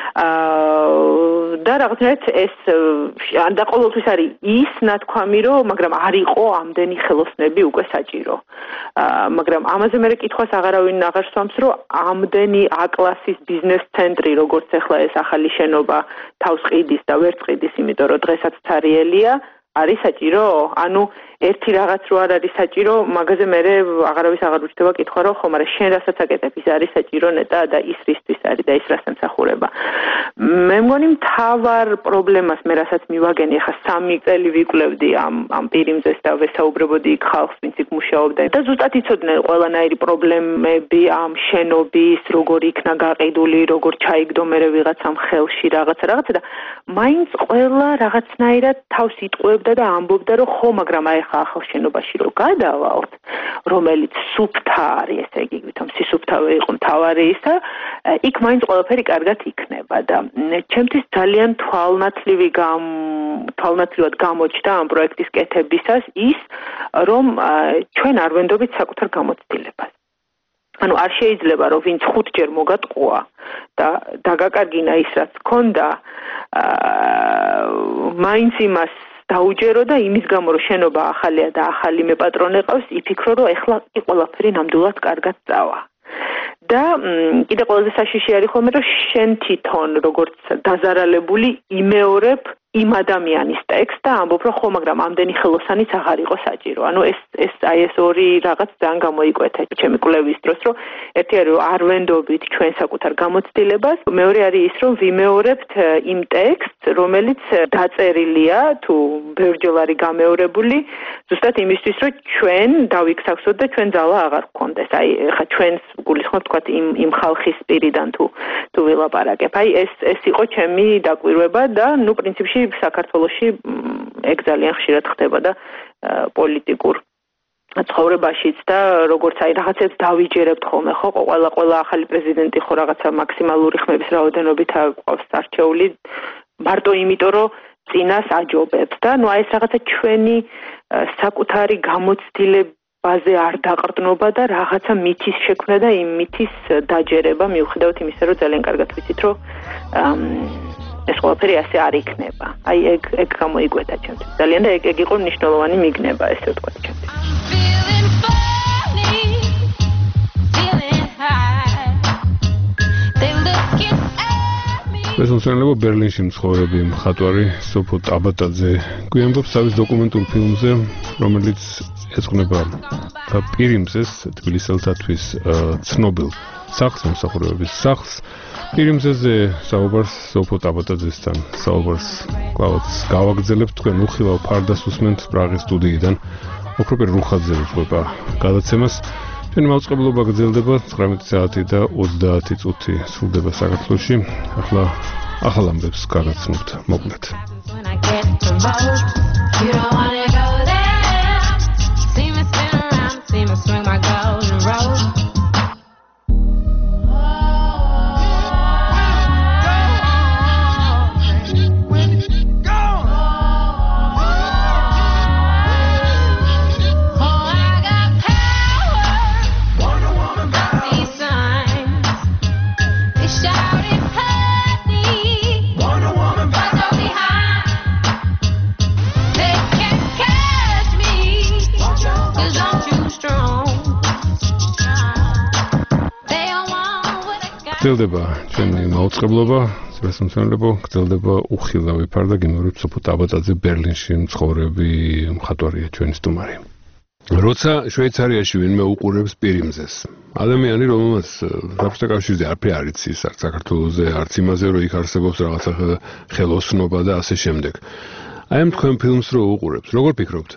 E: და რაღაცნაირად ეს და ყოველთვის არის ის ნათქვამი რომ მაგრამ არ იყო ამდენი ხელოსნები უკვე საჭირო. მაგრამ ამაზე მე კითხვას აღარავინ აღარ სვამს რომ ამდენი A-კლასის ბიზნეს ცენტრი როგორც ახლა ეს ახალი შენობა თავს ყიდის და ვერ წყიდის იმიტომ რომ დღესაც ცარიელია არის საჭირო? ანუ ერთი რაღაც რო არ არის საჭირო, მაგაზე მე აღარავის აღარ უჩდება კითხვა რომ ხო, მაგრამ შენ რასაც აკეთებ, ის არის საჭირო ნეტა და ის რისთვის არის და ის რას ემსახურება. მე მგონი მთავარ პრობლემას მე რასაც მივაგენი, ახლა სამი წელი ვიკვლევდი ამ ამ პირიმზეს და ვესაუბრებოდი იქ ხალხს, ვინც იქ მუშაობდა და ზუსტად იცოდნენ ყველანაირი პრობლემები ამ შენობის, როგორ იქნა გაყიდული, როგორ ჩაიგდო მე ვიღაცამ ხელში რაღაცა რაღაცა და მაინც ყველა რაღაცნაირად თავს იტყუებდა და ამბობდა რომ ხო, მაგრამ აი ახალ შენობაში რო გადავალთ, რომელიც სუფთა არის, ესე იგი, ვითომ სისუფთავე იყო მთავარი ისა, იქ მაინც ყველაფერი კარგად იქნება და ჩემთვის ძალიან თვალნათლივი გამ თვალნათლივად გამოჩნდა ამ პროექტის კეთებისას ის, რომ ჩვენ არ ვენდობით საკუთარ გამოცდილებას. ანუ არ შეიძლება რომ ვინც ხუთჯერ მოგატყუა და დაგაკარგინა ის რაც ჰქონდა, მაინც იმას დაუჯერო და იმის გამო რომ შენობა ახალია და ახალი მეპატრონე ყავს, იფიქრო რომ ეხლა კი ყველაფერი ნამდვილად კარგად წავა. და კიდე ყველაზე საშიში არის ხოლმე რომ შენ თვითონ როგორც დაზარალებული იმეორებ იმ ადამიანის ტექსტს და ამბობ რომ ხო, მაგრამ ამდენი ხელოსანიც აღარ იყო საჭირო. ანუ ეს ეს აი ეს ორი რაღაც ძალიან გამოიკვეთა ჩემი კვლევის დროს, რომ ერთი არის რომ არ ვენდობით ჩვენ საკუთარ გამოცდილებას, მეორე არის ის რომ ვიმეორებთ იმ ტექსტს, რომელიც დაწერილია თუ ბევრჯერ არის გამეორებული, ზუსტად იმისთვის რომ ჩვენ დავიქსავსოთ და ჩვენ ძალა აღარ გქონდეს. აი ხა ჩვენს გულისხმობ თქვა იმ იმ ხალხის პირიდან თუ თუ ვილაპარაკებ. აი ეს ეს იყო ჩემი დაკვირვება და ნუ პრინციპში საქართველოში ეგ ძალიან ხშირად ხდება და პოლიტიკურ ცხოვრებაშიც და როგორც აი რაღაცებს დავიჯერებთ ხოლმე ხო ყველა ყველა ახალი პრეზიდენტი ხო რაღაცა მაქსიმალური ხმების რაოდენობით აყვავს არჩეული მარტო იმიტომ რომ წინას აჯობებს და ნუ აი ეს რაღაცა ჩვენი საკუთარი გამოცდილება ბაზე არ დაყრდნობა და რაღაცა მითის შექმნა და იმ მითის დაჯერება მიუხედავად იმისა, რომ ძალიან კარგად ვიცით, რომ ეს ყველაფერი ასე არ იქნება. აი ეგ ეგ გამოიკვეთა ჩემთვის. ძალიან და ეგ ეგ იყო მნიშვნელოვანი მიგნება, ესე ვთქვათ ჩემთვის.
B: ეს მოსწავლეობა ბერლინში მცხოვრები მხატვარი სოფო ტაბატაძე გვიანობს თავის დოკუმენტურ ფილმზე, რომელიც ეძღვნება პირიმზეს თბილისელთათვის ცნობილ სახლს, მომსახურებების სახლს. პირიმზეზე საუბარს სოფო ტაბატაძესთან საუბარს კლავაც გავაგრძელებთ თქვენ უხილავ ფარდას უსმენთ პრაღის სტუდიიდან. ოქროპერ რუხაძე უძღვება გადაცემას. ჩვენი მაუწყებლობა გრძელდება ცხრამეტი საათი და ოცდაათი წუთი სრულდება საქართველოში. ახლა ახალ ამბებს გაგაცნობთ მოკლედ. გრძელდება ჩვენი მაუწყებლობა, სპეციალისტებო გრძელდება უხილავი ფარდა გიმეორებ სოფო ტაბატაძე ბერლინში მცხოვრები მხატვარია ჩვენი სტუმარი. როცა შვეიცარიაში ვინმე უყურებს პირიმზეს, ადამიანი რომელმაც საბჭოთა კავშირზე არაფერი არ იცის, არც საქართველოზე, არც იმაზე, რომ იქ არსებობს რაღაცა ხელოსნობა და ასე შემდეგ. აი ამ თქვენ ფილმს რო უყურებს, როგორ ფიქრობთ?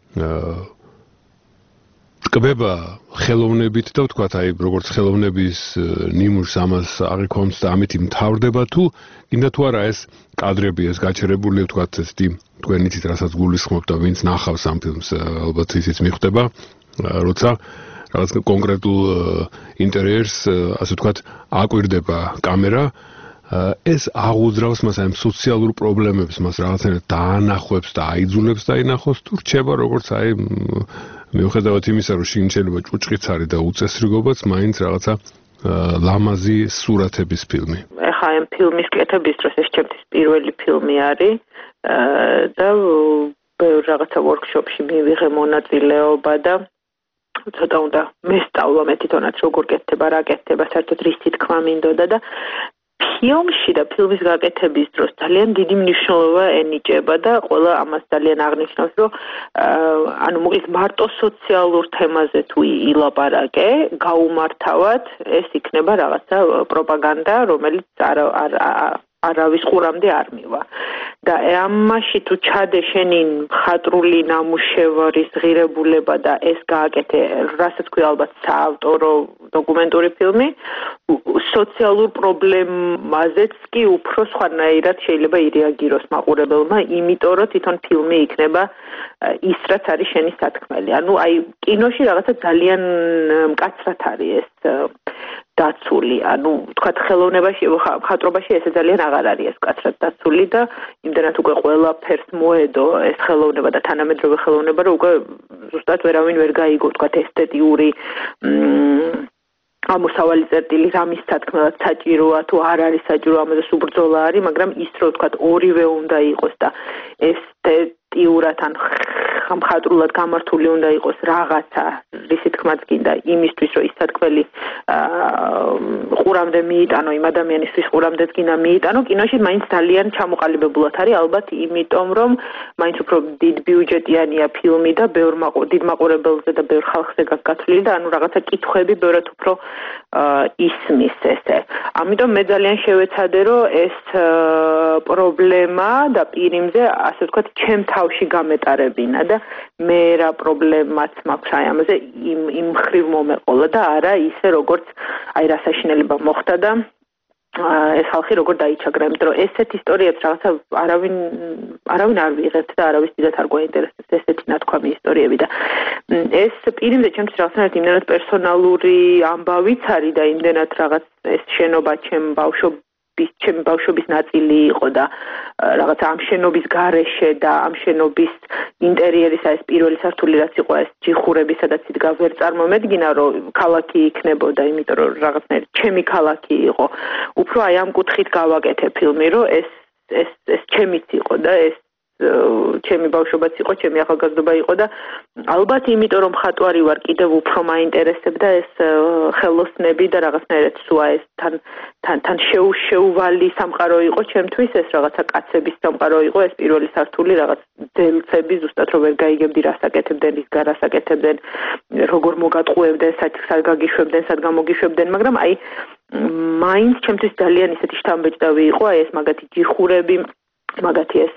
B: ტკბება ხელოვნებით და ვთქვათ, აი როგორც ხელოვნების ნიმუშს ამას აღიქონს და ამით იმთავრდება თუ კიდე თუ არა ეს კადრები ეს გაჩერებული ვთქვათ ესეთი თქვენ იცით რასაც გულისხმობთ და ვინც ნახავს ამ ფილმს ალბათ ისიც მიხვდება როცა რაღაც კონკრეტულ ინტერიერს ასე ვთქვათ აკვირდება კამერა ეს აღუძრავს მას ამ სოციალურ პრობლემებს მას რაღაცნაირად დაანახვებს და აიძულებს დაინახოს თუ რჩება როგორც აი მიუხედავად იმისა, რომ შინ შეიძლება ჭუჭყიც არის და უწესრიგობაც, მაინც რაღაცა ლამაზი სურათების ფილმი.
E: ეხლა ამ ფილმის კეთების დროს ეს ჩემთვის პირველი ფილმი არის და ბევრ რაღაცა ვორქშოპში მივიღე მონაწილეობა და ცოტა უნდა მესწავლა მე თვითონაც როგორ კეთდება, რა კეთდება, საერთოდ რის თქმა მინდოდა და ფილმში და ფილმის გაკეთების დროს ძალიან დიდი მნიშვნელობა ენიჭება და ყველა ამას ძალიან აღნიშნავს, რომ ანუ მოკლედ მარტო სოციალურ თემაზე თუ ილაპარაკე, გაუმართავად ეს იქნება რაღაცა პროპაგანდა, რომელიც არ არ არავის ყურამდე არ მივა. და ამაში თუ ჩადე შენი მხატვრული ნამუშევრის ღირებულება და ეს გააკეთე, რასაც ქვია ალბათ საავტორო დოკუმენტური ფილმი, სოციალურ პრობლემაზეც კი უფრო სხვანაირად შეიძლება ირეაგიროს მაყურებელმა, იმიტომ რომ თვითონ ფილმი იქნება ის რაც არის შენი სათქმელი. ანუ აი კინოში რაღაცა ძალიან მკაცრად არის ეს დაცული, ანუ ვთქვათ ხელოვნებაში, მხატვრობაში ესე ძალიან აღარ არის ეს მკაცრად დაცული და იმდენად უკვე ყველაფერს მოედო ეს ხელოვნება და თანამედროვე ხელოვნება, რომ უკვე ზუსტად ვერავინ ვერ გაიგო, ვთქვათ ესთეტიური ამოსავალი წერტილი რამის სათქმელად საჭიროა თუ არ არის საჭირო, ამაზე სუბრძოლა არის, მაგრამ ის რომ ვთქვათ ორივე უნდა იყოს და ესთეტიურად ან მხატვრულად გამართული უნდა იყოს რაღაცა, რისი თქმაც გინდა იმისთვის, რომ ის სათქმელი ყურამდე მიიტანო, იმ ადამიანისთვის ყურამდეც გინდა მიიტანო, კინოში მაინც ძალიან ჩამოყალიბებულად არის, ალბათ იმიტომ, რომ მაინც უფრო დიდ ბიუჯეტიანია ფილმი და ბევრ დიდ მაყურებელზე და ბევრ ხალხზე გათვლილი და ანუ რაღაცა კითხვები ბევრად უფრო ისმის ესე. ამიტომ მე ძალიან შევეცადე, რომ ეს პრობლემა და პირიმზე, ასე ვთქვათ, ჩემ თავში გამეტარებინა და მე რა პრობლემაც მაქვს აი ამაზე იმ იმ ხრივ მომეყოლა და არა ისე როგორც აი რა საშინელება მოხდა და ეს ხალხი როგორ დაიჩაგრა, იმიტომ რომ ესეთ ისტორიაც რაღაცა არავინ არავინ არ ვიღებთ და არავის დიდად არ გვაინტერესებს ესეთი ნათქვამი ისტორიები და ეს პირიმზე ჩემთვის რაღაცნაირად იმდენად პერსონალური ამბავიც არის და იმდენად რაღაც ეს შენობა ჩემ ბავშვ ჩემი ბავშვობის ნაწილი იყო და რაღაცა ამ შენობის გარეშე და ამ შენობის ინტერიერის ეს პირველი სართული რაც იყო ეს ჯიხურები სადაც იდგა ვერ წარმომედგინა რომ ქალაქი იქნებოდა იმიტომ რომ რაღაცნაირად ჩემი ქალაქი იყო უფრო აი ამ კუთხით გავაკეთე ფილმი რომ ეს ეს ეს ჩემიც იყო და ეს ჩემი ბავშვობაც იყო ჩემი ახალგაზრდობა იყო და ალბათ იმიტომ რომ მხატვარი ვარ კიდევ უფრო მაინტერესებდა ეს ხელოსნები და რაღაცნაირად სუა ეს თან თან თან შეუვალი სამყარო იყო ჩემთვის ეს რაღაცა კაცების სამყარო იყო ეს პირველი სართული რაღაც ძელცები ზუსტად რომ ვერ გაიგებდი რას აკეთებდნენ ის გარას აკეთებდნენ როგორ მოგატყუებდნენ სად გაგიშვებდნენ სად გამოგიშვებდნენ მაგრამ აი მაინც ჩემთვის ძალიან ისეთი შთამბეჭდავი იყო აი ეს მაგათი ჯიხურები მაგათი ეს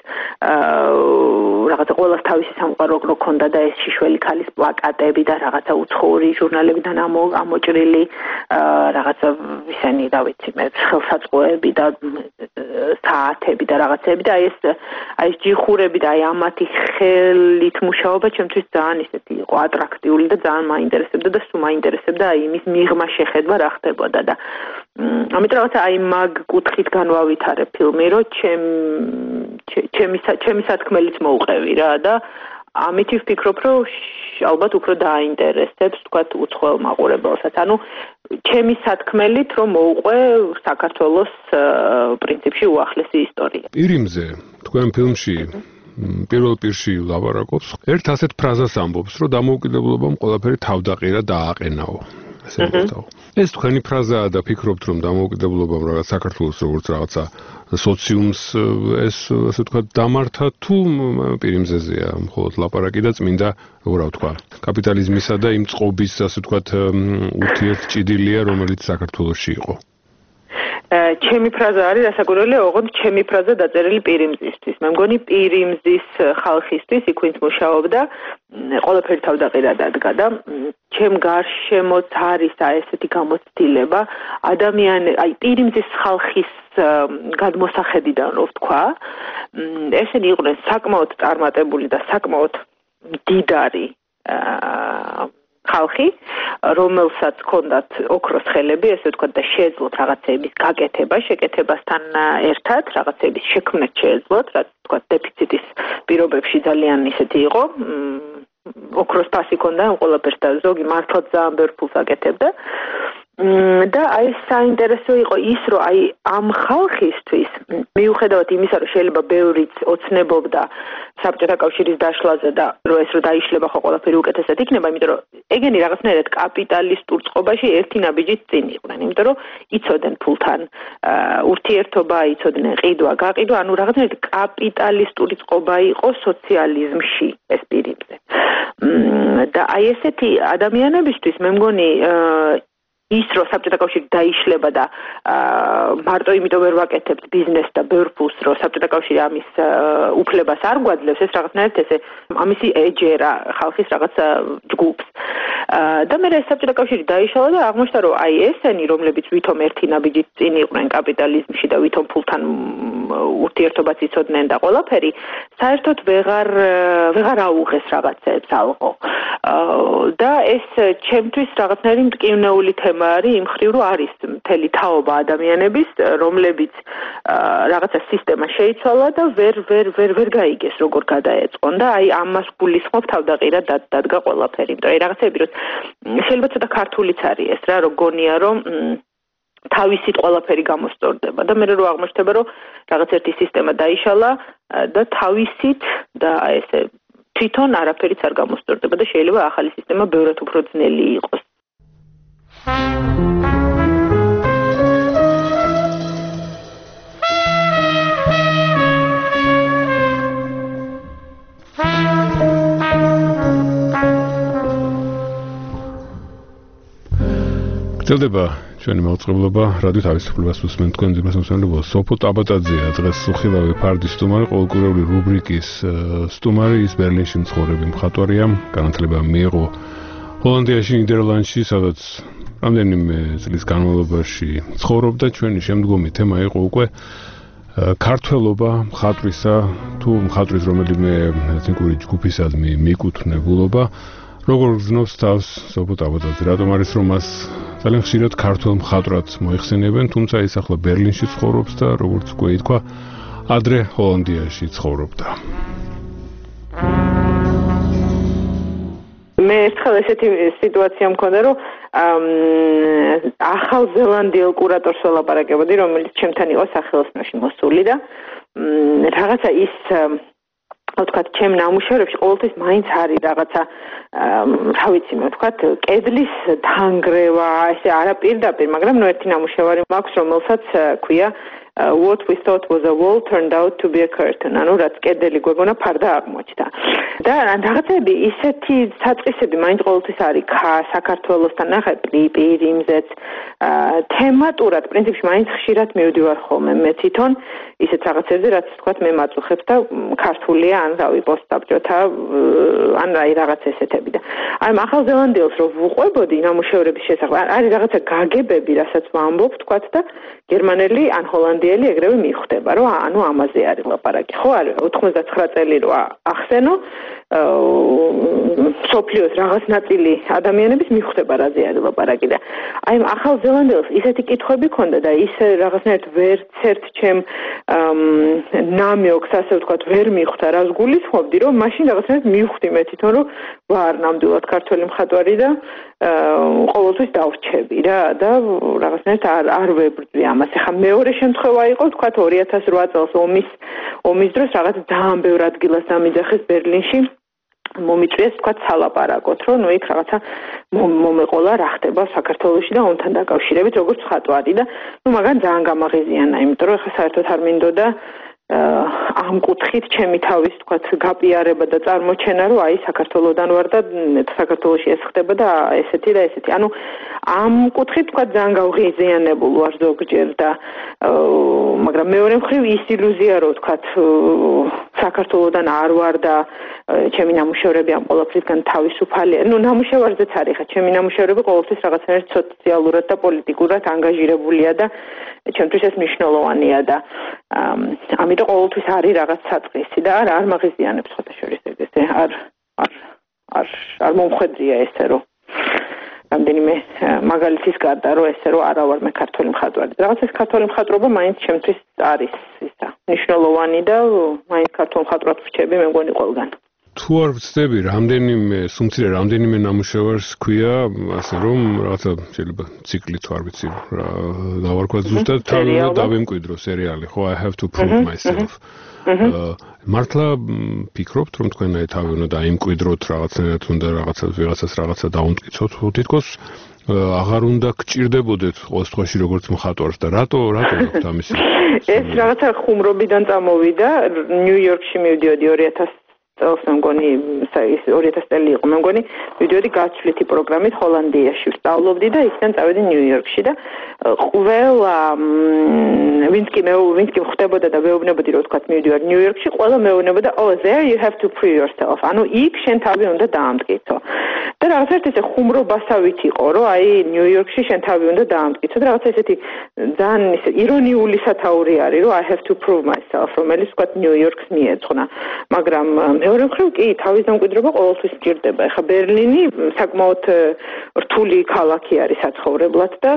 E: რაღაცა ყოველას თავისი სამყარო რო ქონდა და ეს შიშველი ქალის პლაკატები და რაღაცა უცხოური ჟურნალებიდან ამოჭრილი რაღაცა ისენი რა ვიცი მე ხელსაწყოები და საათები და რაღაცები და აი ეს აი ეს ჯიხურები და აი ამათი ხელით მუშაობა ჩემთვის ძალიან ისეთი იყო ატრაქტიული და ძალიან მაინტერესებდა და სულ მაინტერესებდა აი იმის მიღმა შეხედვა რა ხდებოდა და ამიტომ რაღაცა აი მაგ კუთხით განვავითარე ფილმი რომ ჩემ ჩემი ჩემი სათქმელიც მოუყევი რა და ამით ვფიქრობ რომ ალბათ უფრო დააინტერესებს თქვათ უცხოელ მაყურებელსაც ანუ ჩემი სათქმელით რომ მოუყვე საქართველოს პრინციპში უახლესი ისტორია
B: ირიმზე თქვენ ფილმში პირველ პირში ლაპარაკობს ერთ ასეთ ფრაზას ამბობს რომ დამოუკიდებლობამ ყველაფერი თავდაყირა და ააყენაო ესე ვთქვი ეს თქვენი ფრაზაა და ფიქრობთ რომ დამოუკიდებლობამ რაღაც საქართველოს როგორც რაღაცა სოციუმს ეს ასე ვთქვათ დამართა თუ პირიმზეზეა მხოლოდ ლაპარაკი და წმინდა როგორ ვთქვა კაპიტალიზმისა და იმ წყობის ასე ვთქვათ ურთიერთჭიდილია რომელიც საქართველოში იყო
E: ჩემი ფრაზა არის დასაკვირველია ოღონდ ჩემი ფრაზა დაწერილი პირიმზისთვის მე მგონი პირიმზის ხალხისთვის იქ ვინც მუშაობდა ყველაფერი თავდაყირა დადგა და ჩემ გარშემოც არის აი ესეთი გამოცდილება ადამიანი აი პირიმზის ხალხის გადმოსახედიდან რო ვთქვა ესენი იყვნენ საკმაოდ წარმატებული და საკმაოდ მდიდარი ხალხი რომელსაც ჰქონდათ ოქროს ხელები ესე ვთქვათ და შეეძლოთ რაღაცების გაკეთება შეკეთებასთან ერთად რაღაცების შექმნაც შეეძლოთ რაც ვთქვათ დეფიციტის პირობებში ძალიან ისეთი იყო ოქროს ფასი ჰქონდა ამ ყველაფერს და ზოგი მართლაც ძალიან ბევრ ფულს აკეთებდა და აი საინტერესო იყო ის რომ აი ამ ხალხისთვის მიუხედავად იმისა რომ შეიძლება ბევრიც ოცნებობდა საბჭოთა კავშირის დაშლაზე და რომ ეს რომ დაიშლება ხო ყველაფერი უკეთესად იქნება იმიტომ რომ ეგენი რაღაცნაირად კაპიტალისტურ წყობაში ერთი ნაბიჯით წინ იყვნენ იმიტომ რომ იცოდნენ ფულთან ურთიერთობა იცოდნენ ყიდვა გაყიდვა ანუ რაღაცნაირად კაპიტალისტური წყობა იყო სოციალიზმში ეს პირებზე და აი ესეთი ადამიანებისთვის მე მგონი ის რომ საბჭოთა კავშირი დაიშლება და მარტო იმიტომ ვერ ვაკეთებთ ბიზნესს და ბევრ ფულს რომ საბჭოთა კავშირი ამის უფლებას არ გვაძლევს ეს რაღაცნაირად ესე ამისი ეჯერა ხალხის რაღაც ჯგუფს და მე ეს საბჭოთა კავშირი დაიშალა და აღმოჩნდა რომ აი ესენი რომლებიც ვითომ ერთი ნაბიჯით წინ იყვნენ კაპიტალიზმში და ვითომ ფულთან ურთიერთობაც იცოდნენ და ყველაფერი საერთოდ ვეღარ ვეღარ აუღეს რაღაცებს ალყო და ეს ჩემთვის რაღაცნაირი მტკივნეული თემა არის იმ ხრივ რომ არის მთელი თაობა ადამიანების რომლებიც რაღაცა სისტემა შეიცვალა და ვერ ვერ ვერ ვერ გაიგეს როგორ გადაეწყონ და აი ამას გულისხმობ თავდაყირა დადგა ყველაფერი იმიტომ აი რაღაცები რომ შეიძლება ცოტა ქართულიც არის ეს რა რომ გონია რომ თავისით ყველაფერი გამოსწორდება და მე რო აღმოჩნდება რომ რაღაც ერთი სისტემა დაიშალა და თავისით და ესე თვითონ არაფერიც არ გამოსწორდება და შეიძლება ახალი სისტემა ბევრად უფრო ძნელი იყოს
B: გრძელდება ჩვენი მოწყობილობა რადიო თავისუფლებას უსმენთ თქვენ ძირას მოსმენებო სოფო ტაბატაძეა დღეს სუხილავი ფარდის სტუმარი ყოველკვირეული რუბრიკის სტუმარი ის ბერლინში მცხოვრები მხატვარია განათლება მიიღო ჰოლანდიაში ნიდერლანდში სადაც რამდენიმე წლის განმავლობაში ცხოვრობდა ჩვენი შემდგომი თემა იყო უკვე ქართველობა მხატვრისა თუ მხატვრის რომელიმე ეთნიკური ჯგუფისადმი მიკუთვნებულობა როგორ გრძნობს თავს სოფო ტაბატაძე რატომ არის რომ მას ძალიან ხშირად ქართულ მხატვრად მოიხსენიებენ, თუმცა ის ახლა ბერლინში ცხოვრობს და როგორც უკვე ითქვა, ადრე ჰოლანდიაში ცხოვრობდა.
E: მე ერთხელ ესეთი სიტუაცია მქონდა, რომ ახალ ზელანდიელ კურატორს ველაპარაკებოდი, რომელიც ჩემთან იყო სახელოსნოში მოსული და რაღაცა ის ვთქვათ, ჩემ ნამუშევრებში ყოველთვის მაინც არის რაღაცა, რა ვიცი მე ვთქვათ, კედლის დანგრევა, ესე არა პირდაპირ, მაგრამ ნუ ერთი ნამუშევარი მაქვს, რომელსაც ქვია what we thought was a wall turned out to be a curtain. ანუ რაც კედელი გვეგონა ფარდა აღმოჩნდა. და რაღაცები ისეთი საწყისები მაინც ყოველთვის არის საქართველოსთან ნახე პრიმზეც თემატურად პრინციპში მაინც ხშირად მივდივარ ხოლმე მე თვითონ ისეთ რაღაცებზე რაც თქვათ მე მაწუხებს და ქართულია ან რავი პოსტაბჭოთა ან რაი რაღაც ესეთები და აი ახალ ზელანდიელს რო ვუყვებოდი ნამუშევრების შესახებ არის რაღაცა გაგებები რასაც ვამბობ თქვათ და გერმანელი ან ჰოლანდიელი ეგრევე მიხვდება რომ ანუ ამაზე არის ლაპარაკი ხო არა ოთხმოცდათცხრა წელი რო ახსენო სოფლიოს რაღაც ნაწილი ადამიანების მიხვდება რაზე არის ლაპარაკი და აი ახალ ზელანდიელს ისეთი კითხვები ქონდა და ის რაღაცნაირად ვერცერთ ჩემ ნამიოქს ასე ვთქვათ ვერ მიხვდა რას გულისხმობდი რომ მაშინ რაღაცნაირად მივხვდი მე თვითონ რომ ვარ ნამდვილად ქართველი მხატვარი და ყოველთვის დავრჩები რა და რაღაცნაირად არ არ ვებრძვი ამას. ახლა მეორე შემთხვევა იყო ვთქვათ ორი ათას რვა წელს ომის ომის დროს რაღაც ძალიან ბევრ ადგილას დამიძახეს ბერლინში მომიწვიეს ვთქვათ სალაპარაკოთ რომ ნუ იქ რაღაცა მომეყოლა რა ხდება საქართველოში და ომთან დაკავშირებით როგორც მხატვარი და ნუ მაგან ძალიან გამაღიზიანა იმიტომ რომ ახლა საერთოდ არ მინდოდა ამ კუთხით ჩემი თავის თქვათ გაპიარება და წარმოჩენა რომ აი საქართველოსდან ვარ და საქართველოში ეს ხდება და ესეთი და ესეთი. ანუ ამ კუთხით თქვათ ძალიან გავღიზიანებულ ვარ ზოგჯერ და მაგრამ მეორე მხრივ ის ილუზია რომ თქვათ საქართველოსდან არ ვარ და ჩემი ნამუშევრები ამ ყველაფრისგან თავისუფალია. ნუ ნამუშევარზეც არის ხა ჩემი ნამუშევრები ყოველთვის რაღაცნაირად სოციალურად და პოლიტიკურად ანგაჟირებულია და ჩემთვის ეს მნიშვნელოვანია და ამიტომ ყოველთვის არის რაღაც საწყისი და არ არ მაღიზიანებს ხოთაშორის ესე არ არ არ არ მომხედრია ესე რომ რამდენიმე მაგალითის გარდა რომ ესე რომ არა ვარ მე ქართველი მხატვარი. რაღაც ეს ქართველი მხატვრობა მაინც ჩემთვის არის ისა მნიშვნელოვანი და მაინც ქართულ მხატვრად ვრჩები მე მგონი ყველგან.
B: თუ არ ვცდები რამდენიმე სუმცირე რამდენიმე ნამუშევარს ქვია ასე რომ რაღაცა შეიძლება ციკლი თუ არ ვიცი რა დავარქვა ზუსტად თავი დავემკვიდრო სერიალი ხო I have to prove myself მართლა ფიქრობთ რომ თქვენ აი თავი უნდა დაიმკვიდროთ რაღაცნაირად უნდა რაღაცა ვიღაცას რაღაცა დაუმტკიცოთ თითქოს აღარ უნდა გჭირდებოდეთ ყოველ შემთხვევაში როგორც მხატვარს და რატო რატო გაქვთ ამისი
E: ეს რაღაცა ხუმრობიდან წამოვიდა ნიუ-იორკში მივდიოდი ორი ათას წელს მე მგონი ორი ათას წელი იყო მე მგონი მივდიოდი გაცვლითი პროგრამით ჰოლანდიაში ვსწავლობდი და იქიდან წავედი ნიუ-იორკში და ყველა ვინც კი მე ვინც კი ხდებოდა და მეუბნებოდი რომ თქვა მივდივარ ნიუ-იორკში ყველა მეუბნებოდა oh there you have to prove yourself ანუ იქ შენ თავი უნდა დაამტკიცო და რაღაც ერთ ეს ხუმრობასავით იყო რომ აი ნიუ-იორკში შენ თავი უნდა დაამტკიცო და რაღაც ესეთი ძალიან ისე ირონიული სათაური არის რომ I have to prove myself რომელიც თქვა ნიუ-იორკს მიეძღვნა მაგრამ მეორე მხრივ კი თავის დამკვიდრება ყოველთვის სჭირდება. ეხლა ბერლინი საკმაოდ რთული ქალაქი არის საცხოვრებლად და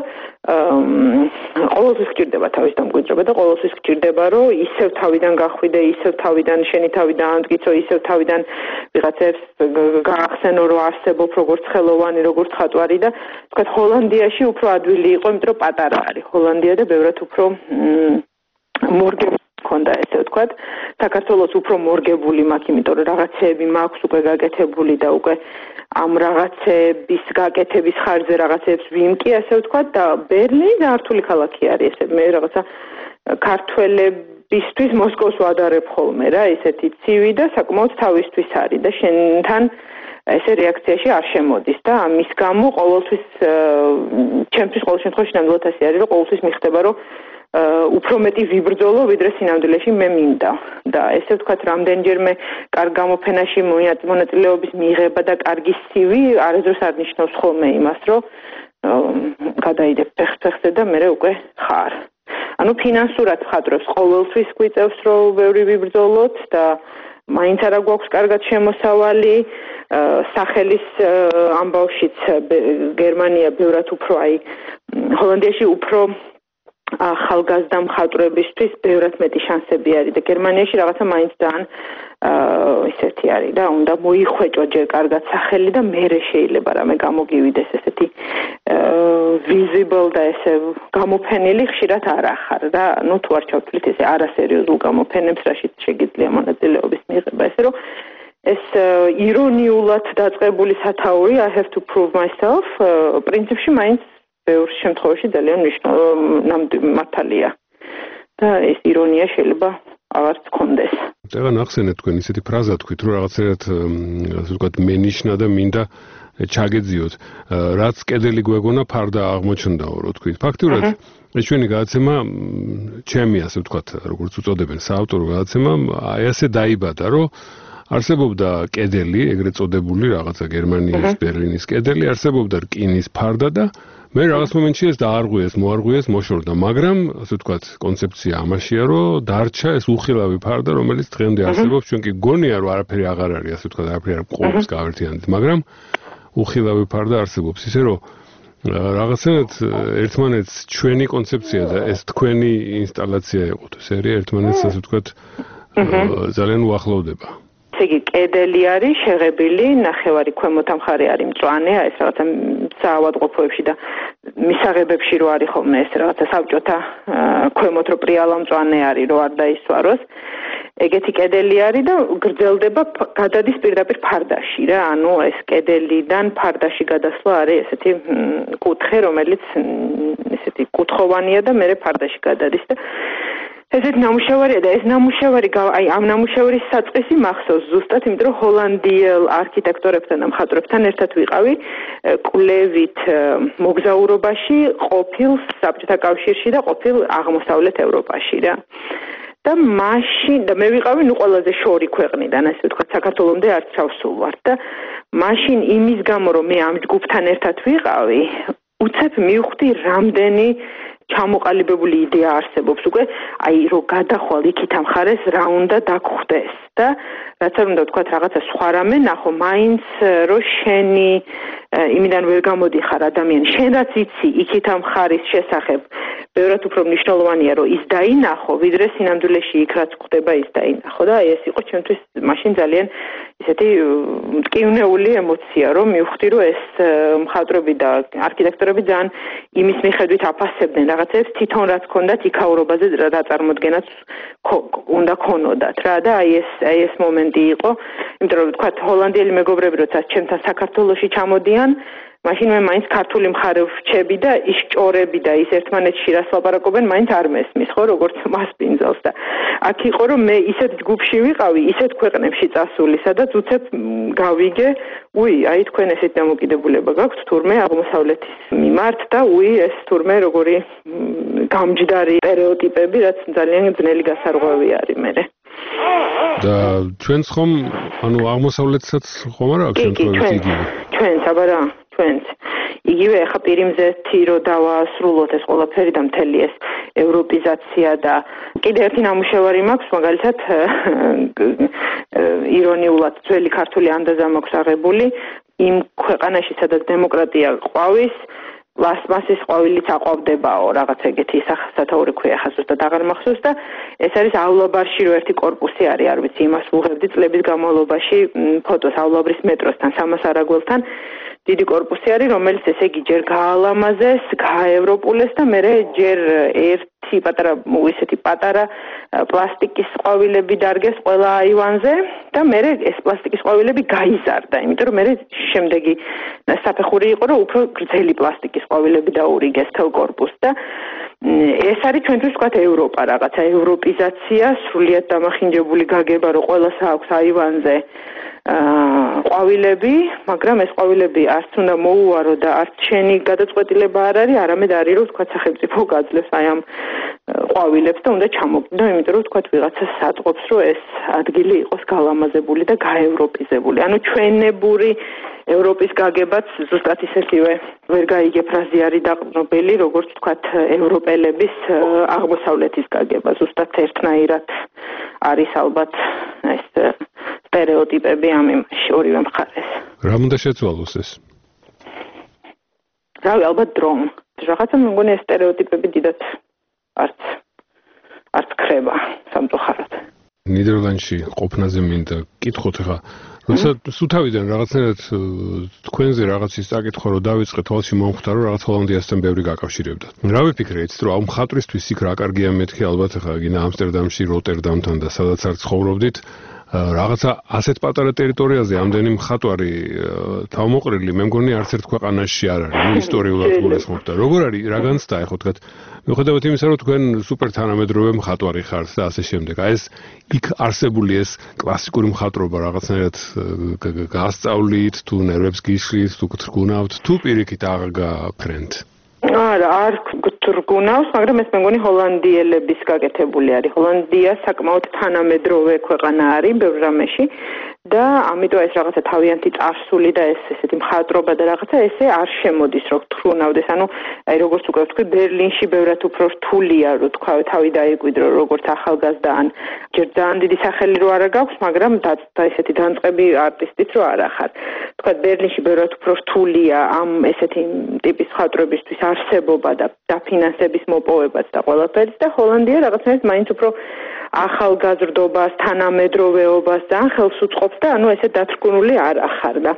E: ყოველთვის სჭირდება თავის დამკვიდრება და ყოველთვის სჭირდება რომ ისევ თავიდან გახვიდე, ისევ თავიდან შენი თავი დაამტკიცო, ისევ თავიდან ვიღაცებს გაახსენო რომ არსებობ როგორც ხელოვანი, როგორც ხატვარი და თქვა ჰოლანდიაში უფრო ადვილი იყო, იმიტომ რომ პატარა არის ჰოლანდია და ბევრად უფრო მორგებული ქონდა ესე ვთქვათ საქართველოს უფრო მორგებული მაქვს იმიტომ რომ რაღაცეები მაქვს უკვე გაკეთებული და უკვე ამ რაღაცების გაკეთების ხარჯზე რაღაცებს ვიმკი ასე ვთქვათ და ბერლინი ძალიან რთული ქალაქი არის ესე მე რაღაცა ქართველებისთვის მოსკოვს ვადარებ ხოლმე რა ესეთი ცივი და საკმაოდ თავისთვის არის და შენთან ესე რეაქციაში არ შემოდის და ამის გამო ყოველთვის ჩემთვის ყოველ შემთხვევაში ნამდვილად ასე არის რომ ყოველთვის მიხდება რომ უფრო მეტი ვიბრძოლო ვიდრე სინამდვილეში მე მინდა და ესე ვთქვათ რამდენჯერმე კარგ გამოფენაში მონაწილეობის მიღება და კარგი სივი არასდროს არ ნიშნავს ხოლმე იმას რომ გადაიდებ ფეხზე და მე უკვე ხარ ანუ ფინანსურად მხატვრებს ყოველთვის გვიწევს რომ ბევრი ვიბრძოლოთ და მაინც არა გვაქვს კარგად შემოსავალი სახელის ამბავშიც გერმანია ბევრად უფრო აი ჰოლანდიაში უფრო ახალგაზრდა მხატვრებისთვის ბევრად მეტი შანსები არის და გერმანიაში რაღაცა მაინც ძალიან ისეთი არის და უნდა მოიხვეჭო ჯერ კარგად სახელი და მერე შეიძლება რამე გამოგივიდეს ესეთი visible და ესე გამოფენილი ხშირად არ ახარ და ნუ თუ არ ჩავთვლით ესე არასერიოზულ გამოფენებს რაშიც შეგიძლია მონაწილეობის მიღება ესე რომ ეს ირონიულად დაწყებული სათაური I have to prove myself პრინციპში მაინც ბევრ შემთხვევაში ძალიან მნიშვნელოვანი მართალია და ეს ირონია შეიძლება აღარც გქონდეს.
B: ეხლა ნახსენეთ თქვენ ისეთი ფრაზა თქვით რომ რაღაცერად ასე ვთქვათ მენიშნა და მინდა ჩაგეძიოთ რაც კედელი გვეგონა ფარდა აღმოჩნდაო რო თქვით. ფაქტურად ეს ჩვენი გადაცემა ჩემი ასე ვთქვათ როგორც უწოდებენ საავტორო გადაცემა აი ასე დაიბადა რომ არსებობდა კედელი ეგრეთ წოდებული რაღაცა გერმანიის ბერლინის კედელი არსებობდა რკინის ფარდა და მე რაღაც მომენტში ეს დაარღვიეს, მოარღვიეს, მოშორდა, მაგრამ ასე ვთქვათ, კონცეფცია ამაშია, რომ დარჩა ეს უხილავი ფარდა, რომელიც დღემდე არსებობს, ჩვენ კი გონია, რომ არაფერი აღარ არის, ასე ვთქვათ, არაფერი არ ყოფს გავერთიანებით, მაგრამ უხილავი ფარდა არსებობს, ისე რომ რაღაცნაირად ერთმანეთს ჩვენი კონცეფცია და ეს თქვენი ინსტალაცია იყო, ეს არის ერთმანეთს ასე ვთქვათ, ძალიან უახლოვდება.
E: იგი კედელი არის შეღებილი, ნახევარი ქვემოთ მხარე არის მწვანე, ეს რაღაცა საავადმყოფოებში და მისაღებებში რო არის ხოლმე ეს რაღაცა საბჭოთა ქვემოთ რო პრიალა მწვანე არის, რო არ დაისვაროს. ეგეთი კედელი არის და გრძელდება გადადის პირდაპირ ფარდაში რა, ანუ ეს კედელიდან ფარდაში გადასვლა არის ესეთი კუთხე, რომელიც ესეთი კუთხოვანია და მერე ფარდაში გადადის და ესეთი ნამუშევარია და ეს ნამუშევარი აი ამ ნამუშევრის საწყისი მახსოვს ზუსტად, იმიტომ რომ ჰოლანდიელ არქიტექტორებთან და მხატვრებთან ერთად ვიყავი კვლევით მოგზაურობაში ყოფილ საბჭოთა კავშირში და ყოფილ აღმოსავლეთ ევროპაში რა. და მაშინ და მე ვიყავი ნუ ყველაზე შორი ქვეყნიდან, ასე ვთქვათ, საქართველოსამდე არც ჩავსულ ვარ და მაშინ იმის გამო რომ მე ამ ჯგუფთან ერთად ვიყავი, უცებ მივხვდი რამდენი ჩამოყალიბებული იდეა არსებობს უკვე აი რომ გადახვალ იქით ამ ხარეს რა უნდა დაგხვდეს და რაც არ უნდა ვთქვათ რაღაცა სხვა რამე ნახო მაინც რომ შენი იმიდან ვერ გამოდიხარ ადამიანი შენ რაც იცი იქით ამ ხარის შესახებ ბევრად უფრო მნიშვნელოვანია რომ ის დაინახო ვიდრე სინამდვილეში იქ რაც ხდება ის დაინახო და ეს იყო ჩემთვის მაშინ ძალიან ისეთი მტკივნეული ემოცია რომ მივხვდი რომ ეს მხატვრები და არქიტექტორები ძალიან იმის მიხედვით აფასებდნენ რაღაცებს თვითონ რაც ქონდათ იქაურობაზე დაწარმოდგენაც უნდა ქონოდათ რა და აი ეს აი ეს მომენტი იყო იმიტომ რომ თქვა ჰოლანდიელი მეგობრები როცა ჩემთან საქართველოში ჩამოდიან მაშინ მე მაინც ქართული მხარე ვრჩები და ის ჭორები და ის ერთმანეთში რას ლაპარაკობენ მაინც არ მესმის ხო როგორც მასპინძელს და აქ იყო რომ მე ისეთ ჯგუფში ვიყავი ისეთ ქვეყნებში წასული სადაც უცებ გავიგე უი აი თქვენ ესეთ დამოკიდებულება გაქვთ თურმე აღმოსავლეთის მიმართ და უი ეს თურმე როგორი გამჯდარი სტერეოტიპები რაც ძალიან ძნელი გასარღვევი არის მე
B: და ჩვენც ხომ ანუ აღმოსავლეთსაც ხომ არა აქვს შემთხვევით იგივე
E: ჩვენც აბა რა ჩვენც იგივე ახლა პირიმზეთი რო დავასრულოთ ეს ყველაფერი და მთელი ეს ევროპიზაცია და კიდე ერთი ნამუშევარი მაქვს მაგალითად ირონიულად ძველი ქართული ანდაზა მაქვს აღებული იმ ქვეყანაში სადაც დემოკრატია ყვავის პლასმასის ყვავილიც აყვავდებაო რაღაც ეგეთი სახსათაური ქვია ხა ზუსტად აღარ მახსოვს და ეს არისავლაბარში რო ერთი კორპუსი არის არ ვიცი იმას ვუღებდი წლების განმავლობაში ფოტოსავლაბრის მეტროსთან სამას არაგველთან დიდი კორპუსი არის რომელიც ესე იგი ჯერ გაალამაზეს გაევროპულეს და მე ჯერ ერთი პატარა ისეთი პატარა პლასტიკის ყვავილები დარგეს ყველა აივანზე და მე ეს პლასტიკის ყვავილები გაიზარდა იმიტომ რომ მე შემდეგი საფეხური იყო რომ უფრო გრძელი პლასტიკის ყვავილები დაურიგეს თელ კორპუსს და ეს არის ჩვენთვის ვთქვათ ევროპა რაღაცა ევროპიზაცია სრულიად დამახინჯებული გაგება რომ ყველას აქვს აივანზე ყვავილები, მაგრამ ეს ყვავილები არც უნდა მოუარო და არც შენი გადაწყვეტილება არ არის, არამედ არის რომ ვთქვათ სახელმწიფო გაძლევს აი ამ ყვავილებს და უნდა ჩამოგდო, იმიტომ რომ ვთქვათ ვიღაცას სატყობს რომ ეს ადგილი იყოს გალამაზებული და გაევროპიზებული. ანუ ჩვენებური ევროპის გაგებაც ზუსტად ისეთივე ვერ გაიგე ფრაზი არის დაყრდნობელი, როგორც ვთქვათ ევროპელების აღმოსავლეთის გაგება, ზუსტად ერთნაირად არის ალბათ ეს სტერეოტიპები ამ იმაში ორივე მხარეს.
B: რა უნდა შეცვალოს ეს?
E: რავი, ალბათ დრომ. რაღაცა მე მგონი ეს სტერეოტიპები დიდად არც არც ხრება სამწუხაროდ.
B: ნიდერლანდში ყოფნაზე მინდა კითხოთ ახლა როცა სუთავიდან რაღაცნაირად თქვენზე რაღაცის წაკითხვა რომ დავიწყე თვალში მომხვდა რომ რაღაც ჰოლანდიასთან ბევრი გაკავშირებდა. რა ვიფიქრეთ რომ ამ მხატვრისთვის იქ რა კარგია მეთქი ალბათ ახლა გინა ამსტერდამში, როტერდამთან და სადაც არ ცხოვრობდით რაღაცა ასეთ პატარა ტერიტორიაზე ამდენი მხატვარი თავმოყრილი მე მგონი არც ერთ ქვეყანაში არ არის. ნუ ისტორიულად გულისხმობდა. როგორ არის რა განცდა ახლა თქვათ მიუხედავად იმისა რომ თქვენ სუპერ თანამედროვე მხატვარი ხართ და ასე შემდეგ. აი ეს იქ არსებული ეს კლასიკური მხატვრობა რაღაცნაირად გასწავლით თუ ნერვებს გიშლით თუ გთრგუნავთ თუ პირიქით აღგაფრენთ.
E: არა, არ გთრგუნავს, მაგრამ ეს მე მგონი ჰოლანდიელების გაკეთებული არის. ჰოლანდია საკმაოდ თანამედროვე ქვეყანა არის ბევრ რამეში და ამიტომ ეს რაღაცა თავიანთი წარსული და ეს ესეთი მხატვრობა და რაღაცა ესე არ შემოდის რომ გთრგუნავდეს. ანუ აი როგორც უკვე ვთქვი, ბერლინში ბევრად უფრო რთულია რომ თქვა თავი დაიკვიდრო როგორც ახალგაზრდა ან ჯერ ძალიან დიდი სახელი რო არა გაქვს, მაგრამ და ესეთი დამწყები არტისტიც რო არ ახარ. თქვა ბერლინში ბევრად უფრო რთულია ამ ესეთი ტიპის მხატვრებისთვის არსებობა და დაფინანსების მოპოვებაც და ყველაფერი და ჰოლანდია რაღაცნაირად მაინც უფრო ახალგაზრდობას, თანამედროვეობას ძალიან ხელს უწყობს და ანუ ესე დათრგუნული არ ახარ და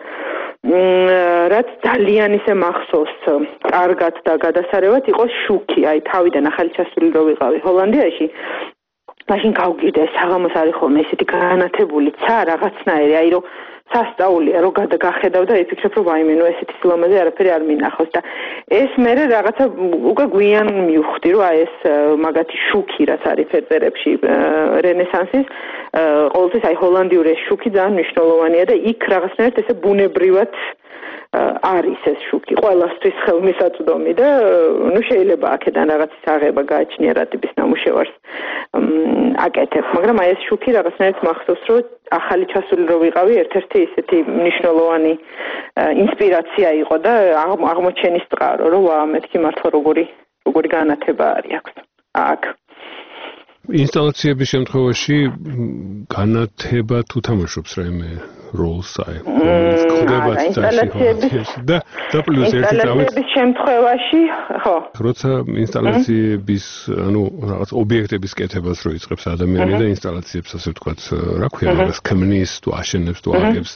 E: რაც ძალიან ისე მახსოვს კარგად და გადასარევად იყო შუქი, აი თავიდან ახალი ჩასული რო ვიყავი ჰოლანდიაში მაშინ გავგირდა საღამოს არის ხოლმე ესეთი განათებული ცა რაღაცნაირი აი რომ სასწაულია რომ გადაგახედავ და იფიქრებ რომ ვაიმე ნუ ესეთი სილამაზე არაფერი არ მინახავს და ეს მე რაღაცა უკვე გვიან მივხვდი რომ აი ეს მაგათი შუქი რაც არის ფერწერებში რენესანსის ყოველთვის აი ჰოლანდიური შუქი ძალიან მნიშვნელოვანია და იქ რაღაცნაირად ესე ბუნებრივად არის ეს შუქი ყველასთვის ხელმისაწვდომი და ნუ შეიძლება აქედან რაღაცის აღება გააჩნია რა ტიპის ნამუშევარს აკეთებ, მაგრამ აი ეს შუქი რაღაცნაირად მახსოვს რომ ახალი ჩასული რო ვიყავი ერთ-ერთი ისეთი მნიშვნელოვანი ინსპირაცია იყო და აღმოჩენის წყარო რომ ვა მეთქი მართლა როგორი როგორი განათება არის აქვს აქ
B: ინსტალაციების შემთხვევაში განათება თუ თამაშობს რაიმე როლს აი ხდება
E: ინსტალაციების
B: და და პლუს ერთი თავის
E: ინსტალაციების შემთხვევაში ხო
B: როცა ინსტალაციების ანუ რაღაც ობიექტების კეთებას რო იწყებს ადამიანი და ინსტალაციებს ასე ვთქვათ რა ქვია რაღაც ქმნის თუ აშენებს თუ აგებს